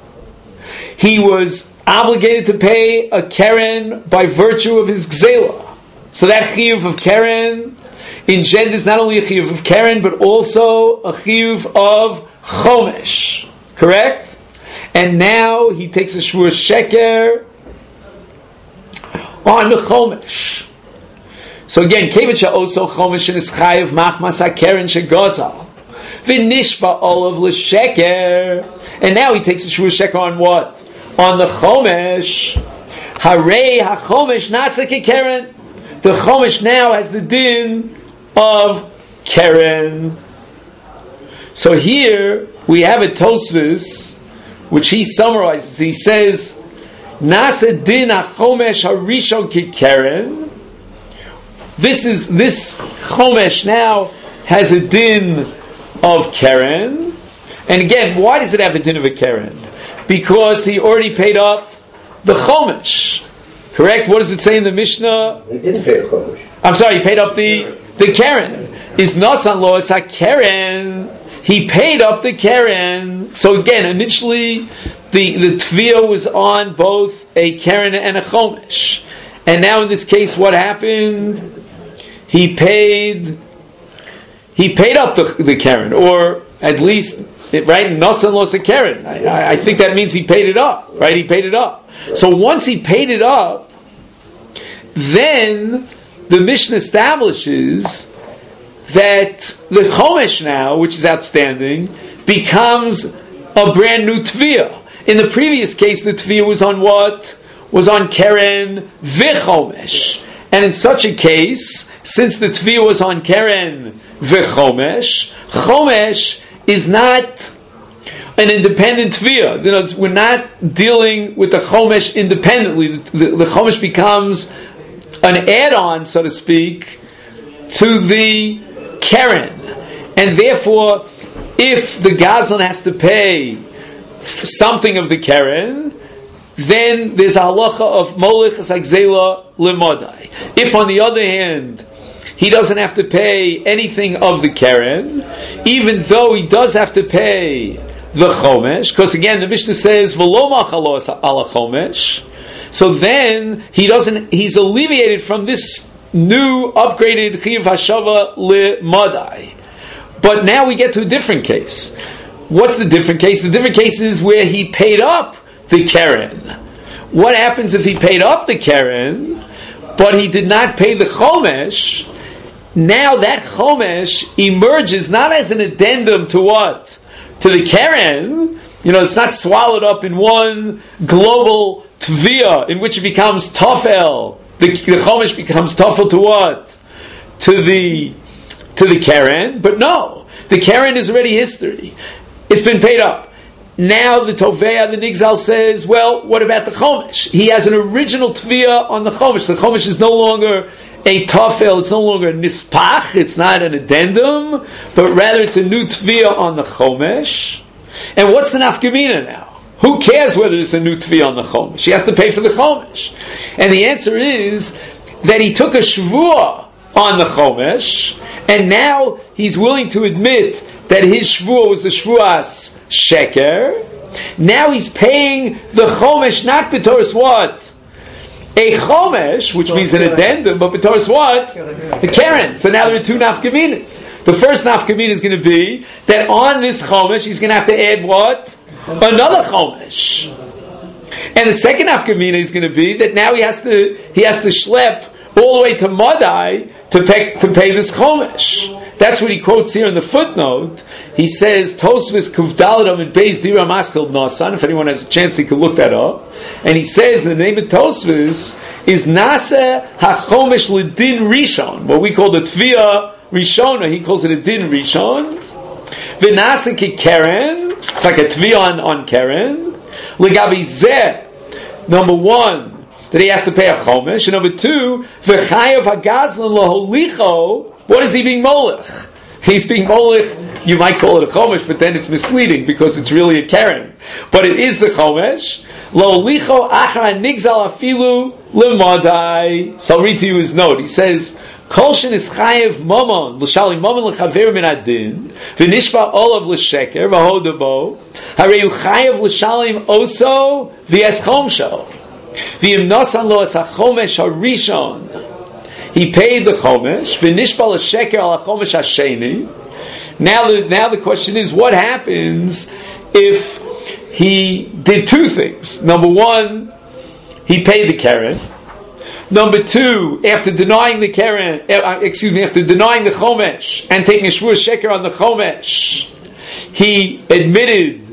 He was obligated to pay a keren by virtue of his gzela. So that chiyuv of keren engenders not only a chiyuv of keren, but also a chiyuv of chomesh. Correct? And now he takes a shvur sheker on the chomesh. So again, kevet she'oso chomesh is chayav machmas hakeren shegazal v'nishba olav l'sheker. And now he takes a shvur sheker on what? On the chomesh. Harei hachomesh nasa kekeren. The chomesh now has the din of keren. So here we have a Tosfos which he summarizes. He says, Nasa din hachomesh harishon kekeren. This chomesh now has a din of keren. And again, why does it have a din of a keren? Because he already paid up the chomesh. Correct? What does it say in the Mishnah?
He didn't pay the chomesh.
I'm sorry, he paid up the keren. Is nasan lo es keren? He paid up the keren. So again, initially the tviyah was on both a keren and a chomesh. And now in this case, what happened? He paid up the keren, or at least, right? Nasan lo es keren. I think that means he paid it up, right? He paid it up. So once he paid it up, then the Mishnah establishes that the chomesh now, which is outstanding, becomes a brand new tviyah. In the previous case, the tviyah was on what? Was on keren v'chomesh. And in such a case, since the tviyah was on keren v'chomesh, chomesh is not an independent tviyah. You know, we're not dealing with the chomesh independently. The chomesh becomes an add-on, so to speak, to the keren. And therefore, if the gazlan has to pay something of the keren, then there's a halacha of molech esagzela limodai. If, on the other hand, he doesn't have to pay anything of the keren, even though he does have to pay the chomesh, because again the Mishnah says v'lo machalo ala chomesh, so then he's alleviated from this new upgraded chiyuv hashava limadai. But now we get to a different case. What's the different case? The different case is where he paid up the keren. What happens if he paid up the keren, but he did not pay the chomesh? Now that chomesh emerges not as an addendum to what? To the keren. You know, it's not swallowed up in one global tviyah in which it becomes tofel. The chomesh becomes tofel to what? To the keren. But no, the keren is already history. It's been paid up. Now the Tovea, the Nigzal says, well, what about the chomesh? He has an original tviyah on the chomesh. The chomesh is no longer a tofel, it's no longer a nispach, it's not an addendum, but rather it's a new tviyah on the chomesh. And what's the nafkamina now? Who cares whether it's a new tviyah on the chomesh? He has to pay for the chomesh. And the answer is that he took a shvuah on the chomesh, and now he's willing to admit that his shvuah was a shvuas sheker. Now he's paying the chomesh not b'toras what? A chomesh, which means an addendum, but b'toras what? A keren. So now there are two nafkaminas. The first nafkamina is going to be that on this chomesh he's going to have to add what? Another chomesh. And the second nafkamina is going to be that now he has to schlep all the way to Madai to pay this chomesh. That's what he quotes here in the footnote. He says, Tosfos Kuvdaladam and Beis Dira Maskil Nasan. If anyone has a chance, he can look that up. And he says the name of Tosfos is Nase HaChomesh L'Din Rishon, what we call the Tvia Rishona. He calls it a Din Rishon. V'Nase Ki Keren. It's like a Tvia on Keren. L'Gabi Zeh. Number one, that he has to pay a chomesh, and number two, v'chayav hagazlan loholicho. What is he being molech? He's being molech. You might call it a chomesh, but then it's misleading because it's really a keren. But it is the chomesh. Loholicho achar nigzal afilu lemadai. So I'll read to you his note. He says, Kol shen is chayav momon l'shali momon l'chaver min adin v'nishba olav l'sheker v'hodabo harei hu chayav l'shalim oso v'es chomsho. He paid the chomesh. Now the question is, what happens if he did two things? Number one, he paid the keren. Number two, after denying the keren, after denying the chomesh and taking a shvur sheker on the chomesh, he admitted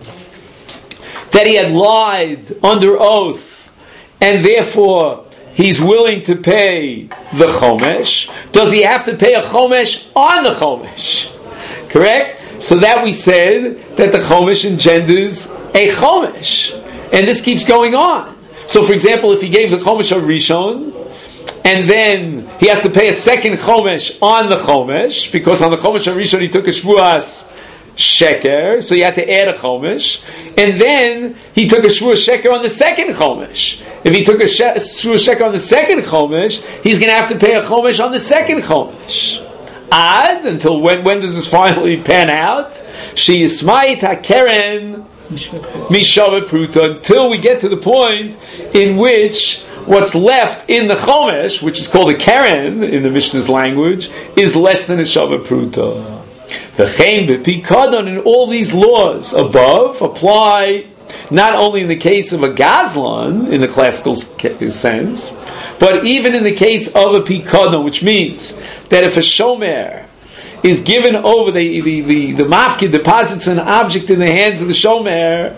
that he had lied under oath, and therefore he's willing to pay the chomesh. Does he have to pay a chomesh on the chomesh? Correct? So that we said that the chomesh engenders a chomesh. And this keeps going on. So for example, if he gave the chomesh a rishon, and then he has to pay a second chomesh on the chomesh, because on the chomesh a rishon he took a shvuas sheker, so he had to add a chomesh, and then he took a shvur sheker on the second chomesh. If he took a shvur sheker on the second chomesh, he's going to have to pay a chomesh on the second chomesh. Ad, until when does this finally pan out? She is smite hakeren mishava pruta, until we get to the point in which what's left in the chomesh, which is called a keren in the Mishnah's language, is less than a shava pruta. The Chaim B'Pikadon, and all these laws above apply not only in the case of a gazlan in the classical sense, but even in the case of a pikadon, which means that if a shomer is given over, the mafkid deposits an object in the hands of the shomer,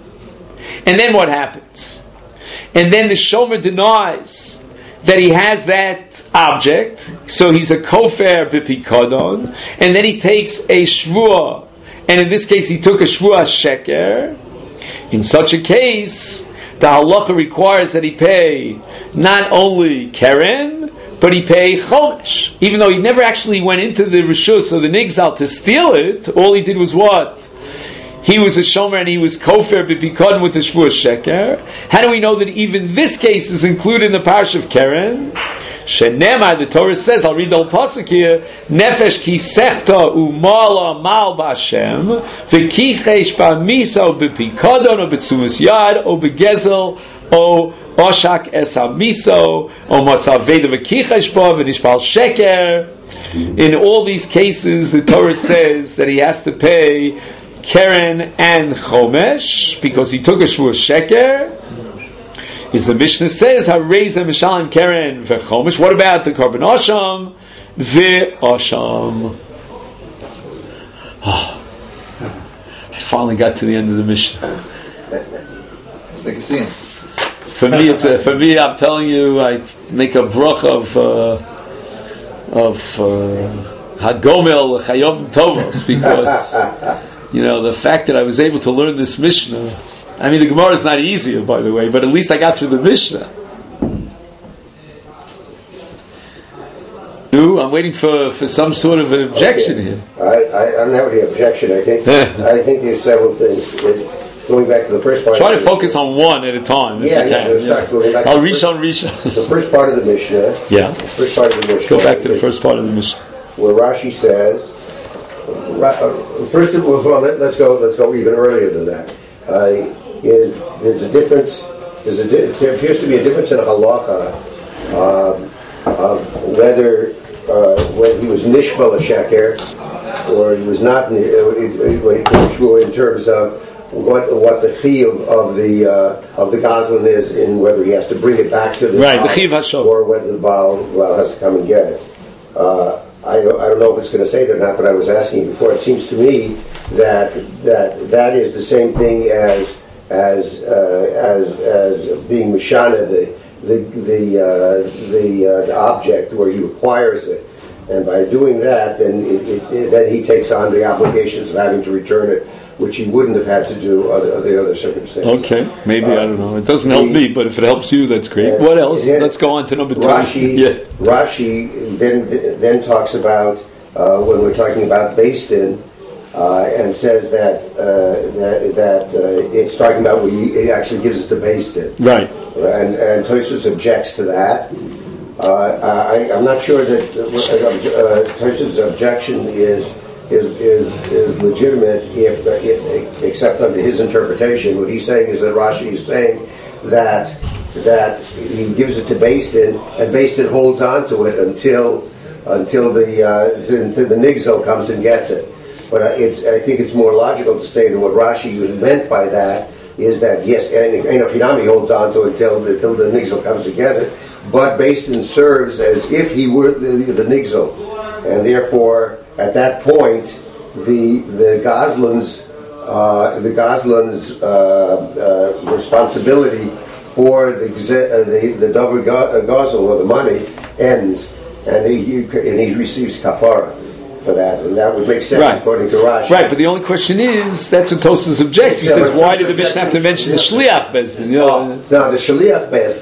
and then what happens? And then the shomer denies that he has that object, so he's a kofer b'pikadon, and then he takes a shvuah, and in this case he took a shvuah sheker. In such a case, the halacha requires that he pay not only keren, but he pay chomesh. Even though he never actually went into the rishus or the nigzal to steal it, all he did was what? He was a shomer and he was kofer b'pikadon with a shvuah sheker. How do we know that even this case is included in the parish of keren? Shenemar, the Torah says, I'll read the whole pasuk here, Nefesh ki sechta umala mal b'Hashem, v'kichesh b'miso b'pikadon, o b'tzumas yad, o b'gezel, o oshak es hamiso, o motzaveda v'kichesh ba, v'nishpal sheker. In all these cases, the Torah says that he has to pay keren and chomesh, because he took a shvur sheker. Is the Mishnah says hareza mishalim keren v'chomesh. What about the korban asham v'asham? Oh, I finally got to the end of the Mishnah.
Let's make a scene.
For me, I'm telling you, I make a brach of hagomel chayov tovos, because the fact that I was able to learn this Mishnah. I mean, the Gemara is not easier, by the way, but at least I got through the Mishnah. I'm waiting for some sort of an objection here.
I don't have any objection. I think there's several things. going back to the first part.
Try to focus on one at a time.
Yeah, going back to
Rishon.
The first part of the Mishnah.
Yeah.
The first part of the Mishnah.
Go back to the first part of the Mishnah,
where Rashi says. First of all, let's go even earlier than that. There's a difference. There appears to be a difference in a halacha of whether when he was nishbal a sheker or he was not when he was in terms of what the chiyuv of the gazlan is, in whether he has to bring it back to the
right, the chiyuv hashov,
or whether the Baal has to come and get it. I don't know if it's going to say that or not, but I was asking you before. It seems to me that is the same thing as being mishana, the object where he requires it, and by doing that, then then he takes on the obligations of having to return it, which he wouldn't have had to do under the other circumstances.
Okay, maybe I don't know. It doesn't help me, but if it helps you, that's great. What else? Let's go on to number 2.
Rashi then talks about when we're talking about Beis Din, and says that it's talking about where he actually gives it to Beis Din.
Right.
And Tosfos objects to that. I'm not sure that Tosfos' objection is legitimate except under his interpretation. What he's saying is that Rashi is saying that he gives it to Beis Din, and Beis Din holds on to it until the nigzel comes and gets it. But I think it's more logical to say that what Rashi was meant by that is that yes, and Pinami holds on to it until the nigzel comes together, but Beis Din serves as if he were the nigzel, and therefore at that point the Gazlan's responsibility for the double gazel or the money ends, and he receives kapara for that, and that would make sense according to Rashi.
Right, but the only question is, that's what Tosfos objects. He says, why did the Mishnah have to mention the Shliach Beis Din?
Now, the Shliach Beis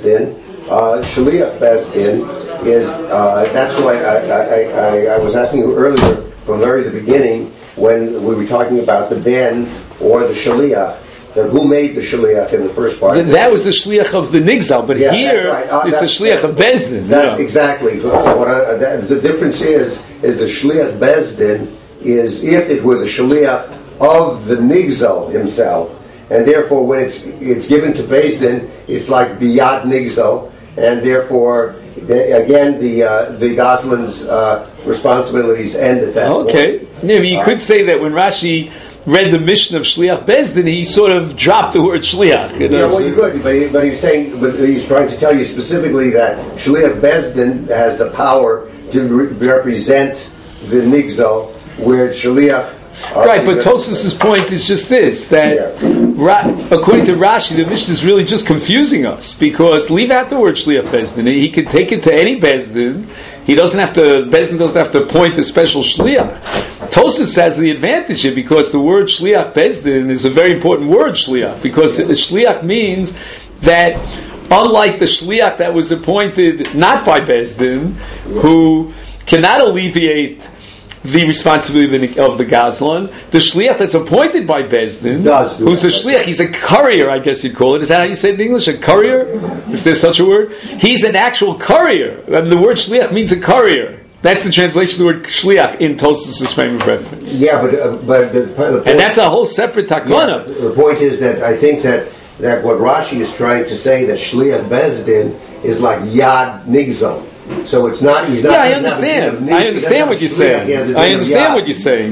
Din is that's why I was asking you earlier from the beginning when we were talking about the ben or the Shliach. Who made the Shliach in the first part?
That was the Shliach of the Nigzal, but here it's the Shliach of Beis Din.
That's exactly. The difference is the Shliach Beis Din is if it were the Shliach of the Nigzal himself, and therefore when it's given to Beis Din, it's like Biyad Nigzal, and therefore again the Goslin's responsibilities end at that point.
Okay. Yeah, you could say that when Rashi read the mission of Shliach Beis Din, he sort of dropped the word Shliach.
You could, but he's trying to tell you specifically that Shliach Beis Din has the power to represent the Nigzal, where Shliach.
Right, but Tosfos' point is just this, that according to Rashi, the Mishnah is really just confusing us, because leave out the word Shliach Beis Din. He could take it to any Beis Din. Beis Din doesn't have to appoint a special Shliach. Tosfos has the advantage here, because the word Shliach Beis Din is a very important word, Shliach, because Shliach means that unlike the Shliach that was appointed not by Beis Din, who cannot alleviate the responsibility of the Gazlan, the Shliach that's appointed by Beis Din, who's a Shliach, he's a courier, I guess you'd call it. Is that how you say it in English? A courier? If there's such a word? He's an actual courier. I mean, the word Shliach means a courier. That's the translation of the word Shliach in Tosfos' frame of reference.
Yeah, but the point,
and that's a whole separate takana.
Yeah, the point is that I think that what Rashi is trying to say, that Shliach Beis Din is like Yad Nigzal. So it's not. He's not.
Yeah, I understand. I understand what you're saying. I understand what you're saying.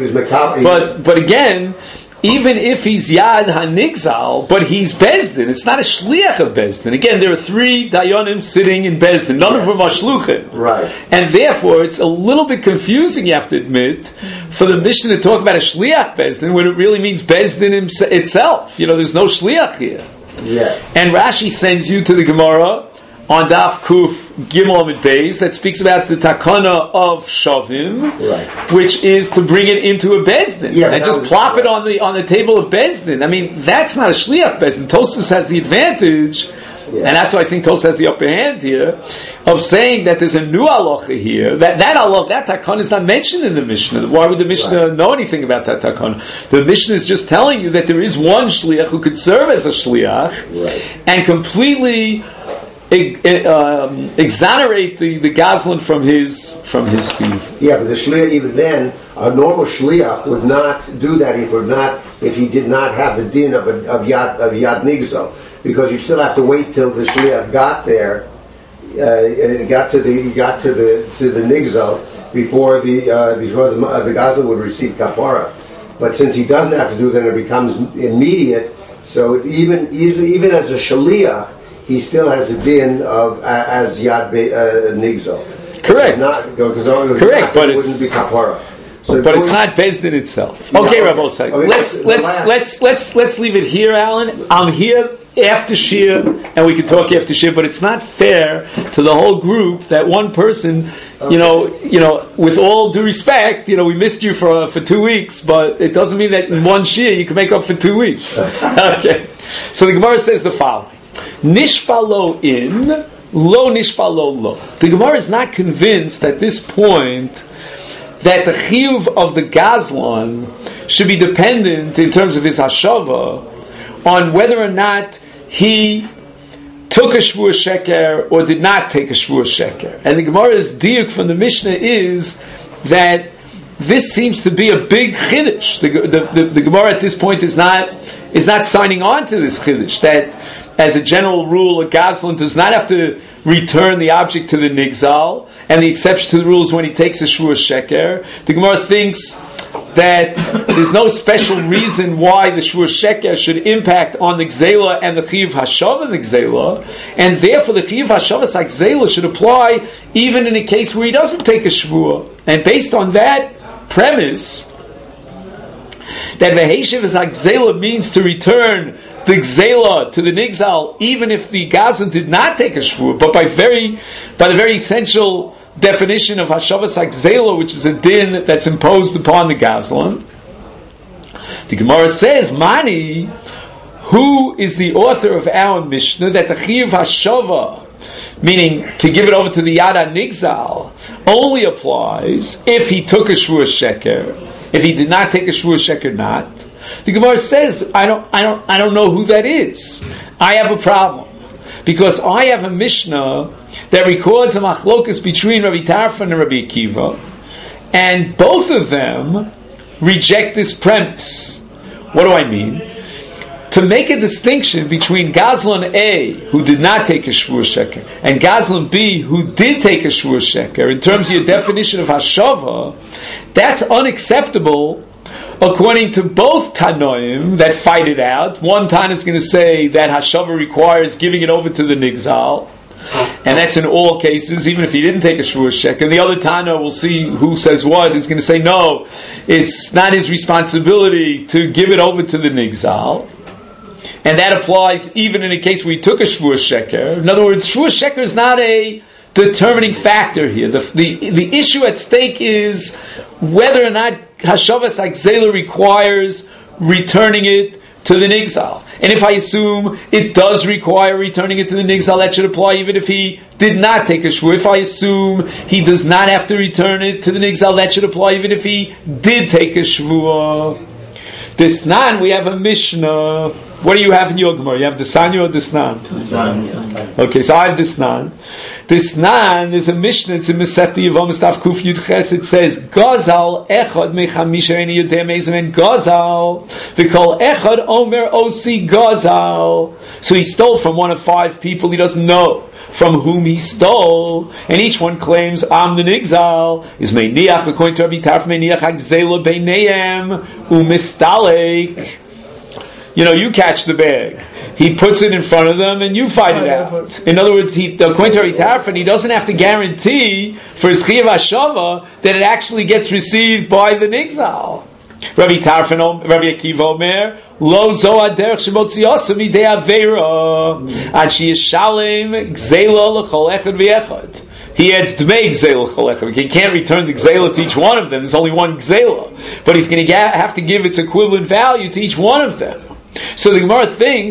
But again, even if he's Yad HaNigzal, but he's Beis Din, it's not a Shliach of Beis Din. Again, there are 3 Dayanim sitting in Beis Din. None of them are Shluchim.
Right.
And therefore, it's a little bit confusing, you have to admit, for the Mishnah to talk about a Shliach Beis Din when it really means Beis Din itself. There's no Shliach here.
Yeah.
And Rashi sends you to the Gemara on Daf Kuf Gimel Amid Beis that speaks about the takana of Shavim, which is to bring it into a Beis Din and just plop it on the table of Beis Din. I mean, that's not a Shliach Beis Din. Tosfos has the advantage
Yeah.
And that's why I think Tos has the upper hand here of saying that there's a new halacha here. That halacha, that takon is not mentioned in the Mishnah. Why would the Mishnah know anything about that takon? The Mishnah is just telling you that there is one shliach who could serve as a shliach and completely exonerate the Gazlan from his chiyuv.
Yeah, but the shliach, even then, a normal shliach would not do that if he did not have the din of yad nigzal, because you still have to wait till the shliach got there, got to the nigzal before the Gazlan would receive kapara. But since he doesn't have to do that, it becomes immediate. So even as a shliach, he still has a din of as yad nigzal.
Correct.
Correct,
but
it wouldn't be kapara. So
but it's not based in itself. Okay, Rabbi Osai. Let's leave it here, Alan. I'm here after Shir, and we can talk after Shir. But it's not fair to the whole group that one person, you know, with all due respect, we missed you for 2 weeks, but it doesn't mean that in one Shir you can make up for 2 weeks. Okay. So the Gemara says the following: Nishpalo in, lo nishpalo lo. The Gemara is not convinced at this point that the chiyuv of the Gazlan should be dependent in terms of his hashava on whether or not he took a shvur sheker or did not take a shvur sheker. And the Gemara's diuk from the Mishnah is that this seems to be a big chiddush. The Gemara at this point is not signing on to this chiddush, that as a general rule, a Gazlan does not have to return the object to the Nigzal, and the exception to the rule is when he takes a Shvur Sheker. The Gemara thinks that there's no special reason why the Shvur Sheker should impact on the Gzela and the Chiyuv Hashav and the Gzela, and therefore the Chiyuv Hashav and Gzela should apply even in a case where he doesn't take a Shvur. And based on that premise, that Veheshiv Gzela means to return the Gzela to the Nigzal, even if the Gazlan did not take a Shvur, but by the very essential definition of Hashavas HaGzela, which is a din that's imposed upon the Gazlan. The Gemara says, Mani, who is the author of our Mishnah, that the Chiyuv Hashava, meaning to give it over to the Yad HaNigzal, only applies if he took a Shvur Sheker. If he did not take a Shvur Sheker, not. The Gemara says, I don't know who that is. I have a problem, because I have a Mishnah that records a machlokas between Rabbi Tarfon and Rabbi Akiva, and both of them reject this premise. What do I mean? To make a distinction between Gazlan A, who did not take a Shvur Sheker, and Gazlan B, who did take a Shvur Sheker, in terms of your definition of Hashava, that's unacceptable according to both Tanoim that fight it out. One Tana is going to say that Hashava requires giving it over to the Nigzal, and that's in all cases, even if he didn't take a Shvur Sheker. The other Tana, we'll see who says what, is going to say no, it's not his responsibility to give it over to the Nigzal. And that applies even in a case where he took a Shvur Sheker. In other words, Shvur Sheker is not a determining factor here. The issue at stake is whether or not Hashavas HaGzela requires returning it to the Nigzal. And if I assume it does require returning it to the Nigzal, that should apply even if he did not take a Shvur. If I assume he does not have to return it to the Nigzal, that should apply even if he did take a Shvur. Disnan, we have a Mishnah. What do you have in your Gemara? You have Disanya or Disnan? Disnan. Okay, so I have Disnan. Disnan is a Mishnah. It's in Masechta Yevamos Daf Kuf Yud Ches. It says, Gazal echad mechamisha eni yodei meizim and Gazal v'kol echad omer osi Gazal. So he stole from one of 5 people he doesn't know from whom he stole, and each one claims, I'm the Nigzal. Is meiniach, according to Rabbi Tarf, meiniach hagzela beineim umistalek. You catch the bag. He puts it in front of them, and you fight it out. In other words, according to Rabbi Tarfon, he doesn't have to guarantee for his Chiyuv Hashava that it actually gets received by the Nigzal. Rabbi Tarfon, Rabbi Akiva Omer, Lo zo aderech shemotziasa midei avera, ad sheyishalem gzela l'chol echad v'echad. He adds dmei gzela l'chol echad. He can't return the gzela to each one of them. There's only one gzela, but he's going to have to give its equivalent value to each one of them. So the Gemara thinks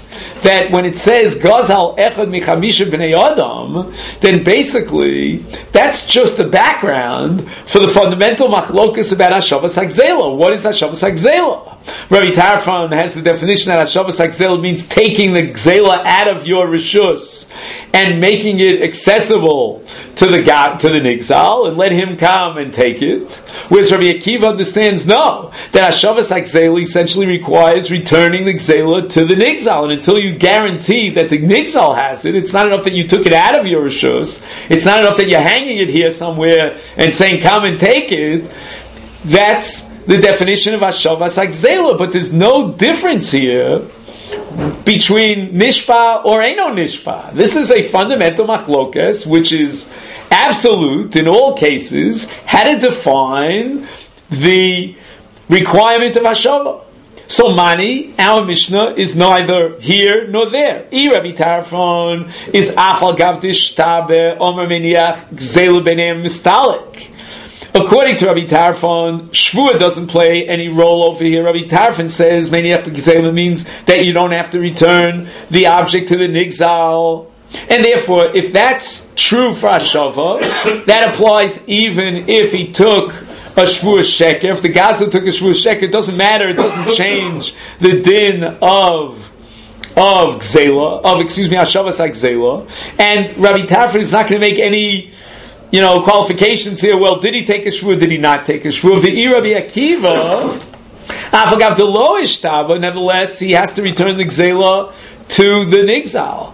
that when it says Gazal Echad Michamisha B'nei Adam, then basically that's just the background for the fundamental machlokas about Hashavas HaGzela. What is Hashavas HaGzela? Rabbi Tarfon has the definition that Hashavas HaGzela means taking the Gzela out of your Rishus and making it accessible to the Nigzal and let him come and take it. Whereas Rabbi Akiva understands no, that Hashavas HaGzela essentially requires returning the Gzela to the Nigzal, and until you guarantee that the Nigzal has it, it's not enough that you took it out of your Rishus, it's not enough that you're hanging it here somewhere and saying come and take it. That's the definition of Hashavas HaGzela, but there's no difference here between Nishpa or Eino Nishpa. This is a fundamental machlokas, which is absolute in all cases, how to define the requirement of Hashava. So Mani, our Mishnah, is neither here nor there. Rabbi Tarfon is Afal Gav Dishtabe Omer Meniach Gzela B'neim Mistalik. According to Rabbi Tarfon, Shvua doesn't play any role over here. Rabbi Tarfon says Meniach B'Gzela means that you don't have to return the object to the Nigzal. And therefore, if that's true for Hashava, that applies even if he took a Shvua Sheker. If the Gaza took a Shvua Sheker, it doesn't matter, it doesn't change the din of Gzela, Hashavas HaGzela. And Rabbi Tarfon is not going to make any qualifications here. Well, did he take a shvua? Did he not take a shvua? V'ir Rabbi Akiva, afagav delo ishtaba. Nevertheless, he has to return the gzela to the nigzal.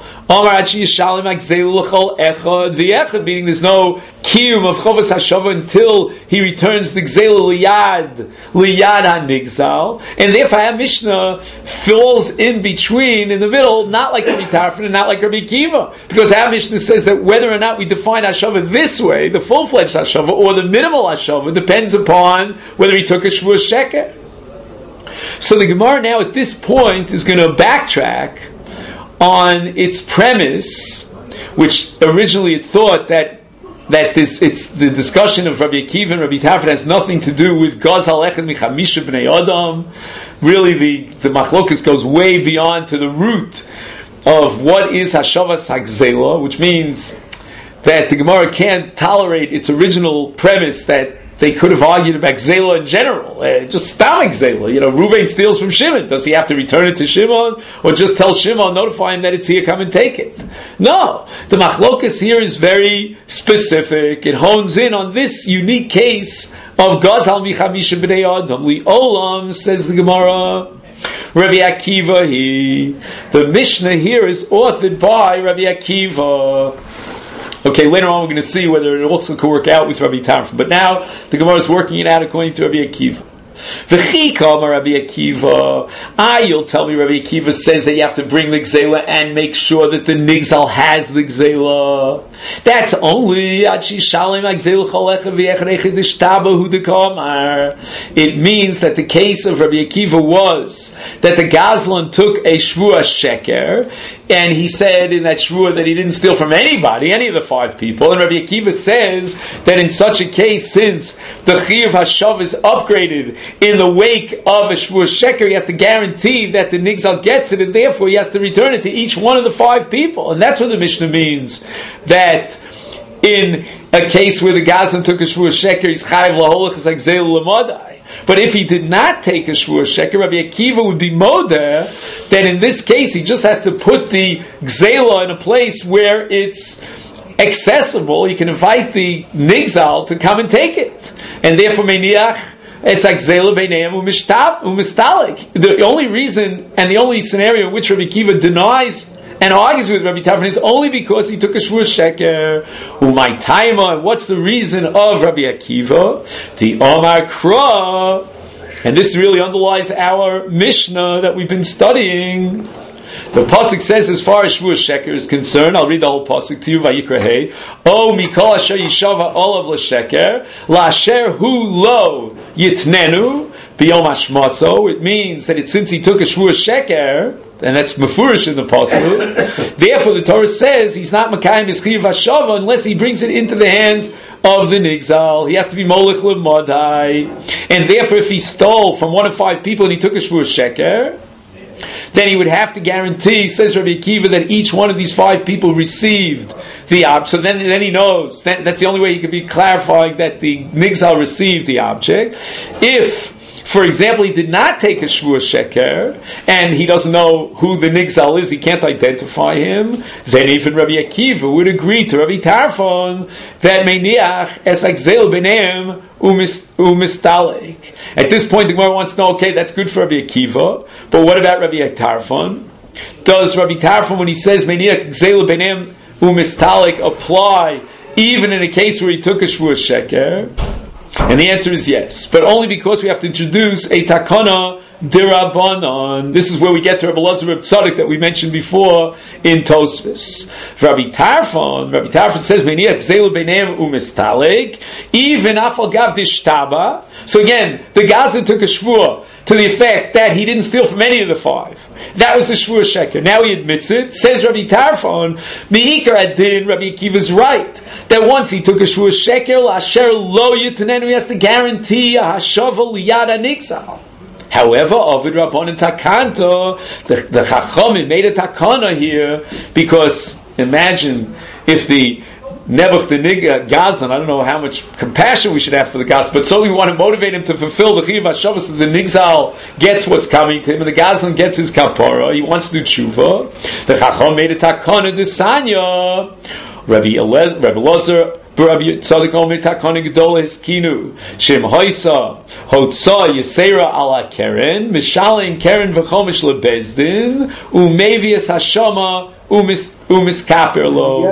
Meaning there's no kiyum of chovas hashava until he returns the gzela liyad ha-nigzal, and therefore our Mishnah falls in between, in the middle, not like Rabbi Tarfon and not like Rabbi Akiva, because our Mishnah says that whether or not we define hashava this way, the full-fledged hashava, or the minimal hashava, depends upon whether he took a shvua sheker. So the Gemara now at this point is going to backtrack on its premise, which originally it thought that it's the discussion of Rabbi Akiva and Rabbi Tarfon has nothing to do with Gazal Echad Michamisha B'nei Adam. Really, the machlokas goes way beyond to the root of what is Hashavas HaGzela, which means that the Gemara can't tolerate its original premise that they could have argued about Gzela in general, just stomach Gzela. Reuven steals from Shimon. Does he have to return it to Shimon, or just tell Shimon, notify him that it's here, come and take it? No. The machlokas here is very specific. It hones in on this unique case of Gazal Michamisha B'nei Adam. Li'olam, says the Gemara, Rabbi Akiva, the Mishnah here is authored by Rabbi Akiva. Okay, later on we're going to see whether it also could work out with Rabbi Tarfon. But now the Gemara is working it out according to Rabbi Akiva. Rabbi Akiva. You'll tell me Rabbi Akiva says that you have to bring the Gzela and make sure that the Nigzal has the Gzela. That's only it means that the case of Rabbi Akiva was that the Gazlan took a Shvua Sheker, and he said in that Shvua that he didn't steal from anybody, any of the 5 people. And Rabbi Akiva says that in such a case, since the Chiyuv Hashav is upgraded in the wake of a Shvua Sheker, he has to guarantee that the Nigzal gets it, and therefore he has to return it to each one of the 5 people. And that's what the Mishnah means, that in a case where the Gazlan took a Shvua Sheker, he's Chayiv Laholach as Gzela L'Modai. But if he did not take a Shvua Sheker, Rabbi Akiva would be Modeh, that in this case he just has to put the Gzela in a place where it's accessible. He can invite the Nigzal to come and take it. And therefore, Meniach, it's like Gzela B'neim Umistalik. The only reason and the only scenario in which Rabbi Akiva denies and argues with Rabbi Tarfon is only because he took a Shvua Sheker. Umay Taima, and what's the reason of Rabbi Akiva? The Omar Kra, and this really underlies our Mishnah that we've been studying. The pasuk says, as far as Shvua Sheker is concerned, I'll read the whole pasuk to you. Vayikra Hey, O Mikol Asher Yishava Olav LaSheker LaSher Hu Lo Yitnenu B'Yom Hashmaso. It means that since he took a Shvua Sheker, and that's mefurish in the pasuk. Therefore, the Torah says he's not makayim his chiyuv hashava unless he brings it into the hands of the nigzal. He has to be molech l'modai, and therefore, if he stole from one of 5 people and he took a shvur sheker, then he would have to guarantee, says Rabbi Akiva, that each one of these 5 people received the object. So then he knows, that's the only way he could be clarifying that the Nigzal received the object. If, for example, he did not take a Shvuah Sheker, and he doesn't know who the Nigzal is, he can't identify him, then even Rabbi Akiva would agree to Rabbi Tarfon that Meiniach es Agzel Beneim Umistalek. At this point, the Gemara wants to know, okay, that's good for Rabbi Akiva, but what about Rabbi Tarfon? Does Rabbi Tarfon, when he says Meiniach Agzel Beneim Umistalek, apply even in a case where he took a Shvuah Sheker? And the answer is yes, but only because we have to introduce a takana dirabanan. This is where we get to Rabbi Elazar Reb Tzadok that we mentioned before in Tosfos. Rabbi Tarfon says, "Meiniach zelu b'neim u'mistalek, even afal gav dishtaba." So again, the Gazlan took a shvuah to the effect that he didn't steal from any of the 5. That was the shvuah sheker. Now he admits it. Says Rabbi Tarfon, "Meikar adin." Rabbi Akiva is right that once he took a shvuah sheker, la'asher lo yitanenu, he has to guarantee a hashava liyad hanigzal. However, Ovid Rabbanan Takanto, the Chachamim made a takana here, because imagine if the Nebuch the Gazlan, I don't know how much compassion we should have for the Gazlan, but so we want to motivate him to fulfill the Chiv HaShavah so the Nigzal gets what's coming to him, and the Gazlan gets his kapara, he wants to do tshuva. The Chacham made a takana d'sanya. Rabbi Elazar Rabbi Tzadok Omer Takana Gedola Hiskinu Shem Hoisa Hotza Yisera Ala Keren Mishalin Keren V'chomish LeBezdin Umevias Hashama Umiskaper Lo.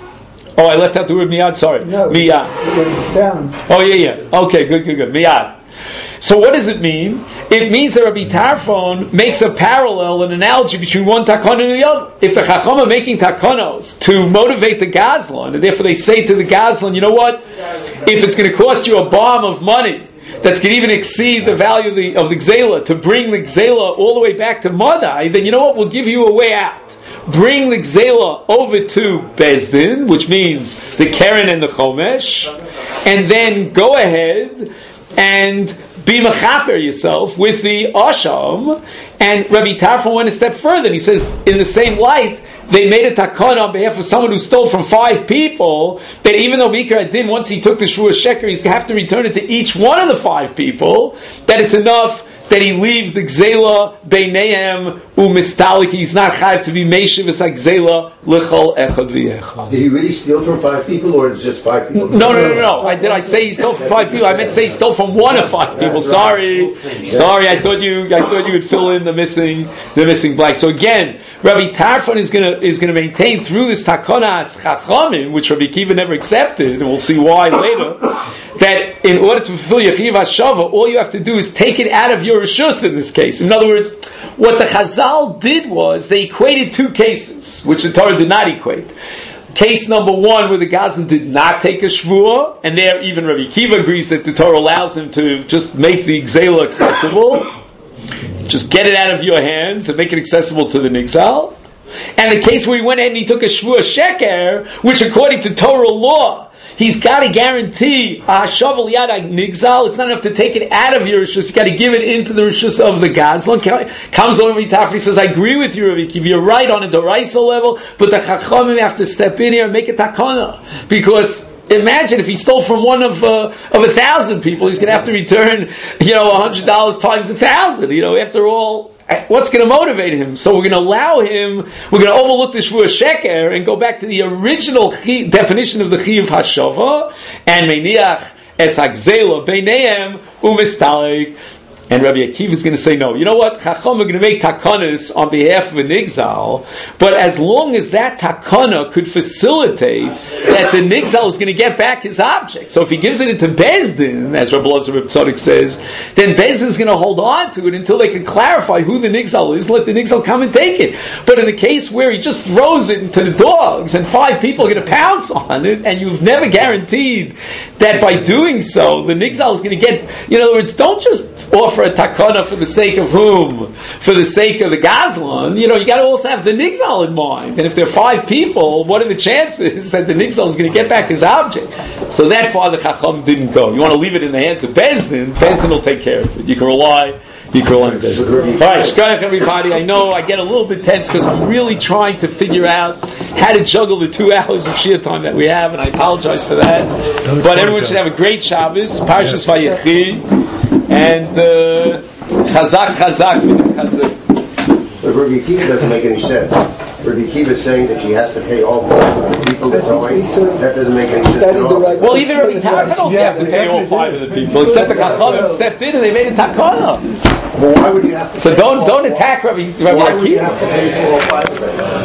Oh, I left out the word miyad. Sorry,
no,
miyad.
It sounds.
Oh yeah. Okay, good. Miyad. So what does it mean? It means that Rabbi Tarfon makes a parallel, an analogy between one takana and the other. If the Chacham are making takanos to motivate the Gazlan, and therefore they say to the Gazlan, you know what? If it's going to cost you a bomb of money that's going to even exceed the value of the Gzela, to bring the Gzela all the way back to Madai, then you know what? We'll give you a way out. Bring the Gzela over to Bezdin, which means the Keren and the Chomesh, and then go ahead and be mechaper yourself with the Asham. And Rabbi Tarfon went a step further, and he says, in the same light, they made a takana on behalf of someone who stole from 5 people, that even though Mikra Adin, once he took the Shvuah Sheker, he's going to have to return it to each one of the 5 people, that it's enough that he leaves the Gzela Beinehem Umistalik. He's not chayv to be Meishiv Esak Gzela L'chol Echad V'Echad.
Did he really steal from 5 people, or it's just 5 people?
No. Did I say he stole from 5 people? I meant to say he stole from one of 5 people. Sorry. I thought you would fill in the missing blank. So again, Rabbi Tarfon is going to maintain through this takana as Chachamim, which Rabbi Akiva never accepted, and we'll see why later, that in order to fulfill your Chiv HaShavah, all you have to do is take it out of your Rishus in this case. In other words, what the Chazal did was they equated 2 cases, which the Torah did not equate. Case number 1, where the Gazlan did not take a Shvuah, and there even Rabbi Akiva agrees that the Torah allows him to just make the Gzela accessible. Just get it out of your hands and make it accessible to the Nigzal. And the case where he went ahead and he took a Shvuah Sheker, which according to Torah law, he's got to guarantee Hashav Yad Nigzal. It's not enough to take it out of your Rishus. You've got to give it into the Rishus of the Gazlan. Comes over Rabbi Tarfon, says, I agree with you, Rabbi Akiva. You're right on a Doraisa level, but the Chachamim have to step in here and make a takana. Because imagine if he stole from one of 1,000 people, he's going to have to return, $100 times 1,000. After all, what's going to motivate him? So we're going to overlook the Shvuah Sheker and go back to the original definition of the Chiv HaShavah, and Meiniach es Hagzela Beinehem Umistalek. And Rabbi Akiva is going to say, no, you know what? Chacham are going to make takanas on behalf of a Nigzal, but as long as that takana could facilitate that the Nigzal is going to get back his object. So if he gives it into Bezdin, as Rabbi Elazar Reb Tzadok says, then Bezdin is going to hold on to it until they can clarify who the Nigzal is, let the Nigzal come and take it. But in the case where he just throws it into the dogs and 5 people are going to pounce on it, and you've never guaranteed that by doing so, the Nigzal is going to get, in other words, don't just offer a takana for the sake of whom? For the sake of the Gazlan. You got to also have the Nigzal in mind. And if there are 5 people, what are the chances that the Nigzal is going to get back his object? So that far the Chacham didn't go. You want to leave it in the hands of Bezdin will take care of it. You can rely All right, shkoyach everybody. I know I get a little bit tense because I'm really trying to figure out how to juggle the 2 hours of shir time that we have, and I apologize for that. But everyone should have a great Shabbos, Parshas Vayechi, and Chazak Chazak.
But Rabbi Akiva doesn't make any sense. Rabbi Akiva is saying that she has to pay all 5 of the people that going. That doesn't make any sense at all.
Well, even Rabbi Tarfon don't have to pay all 5 of the people, except the Chachamim stepped in and they made a takana.
Well, why would you have to?
So don't attack Rabbi
Why would you
Akiva.
have to pay for all 5 of them?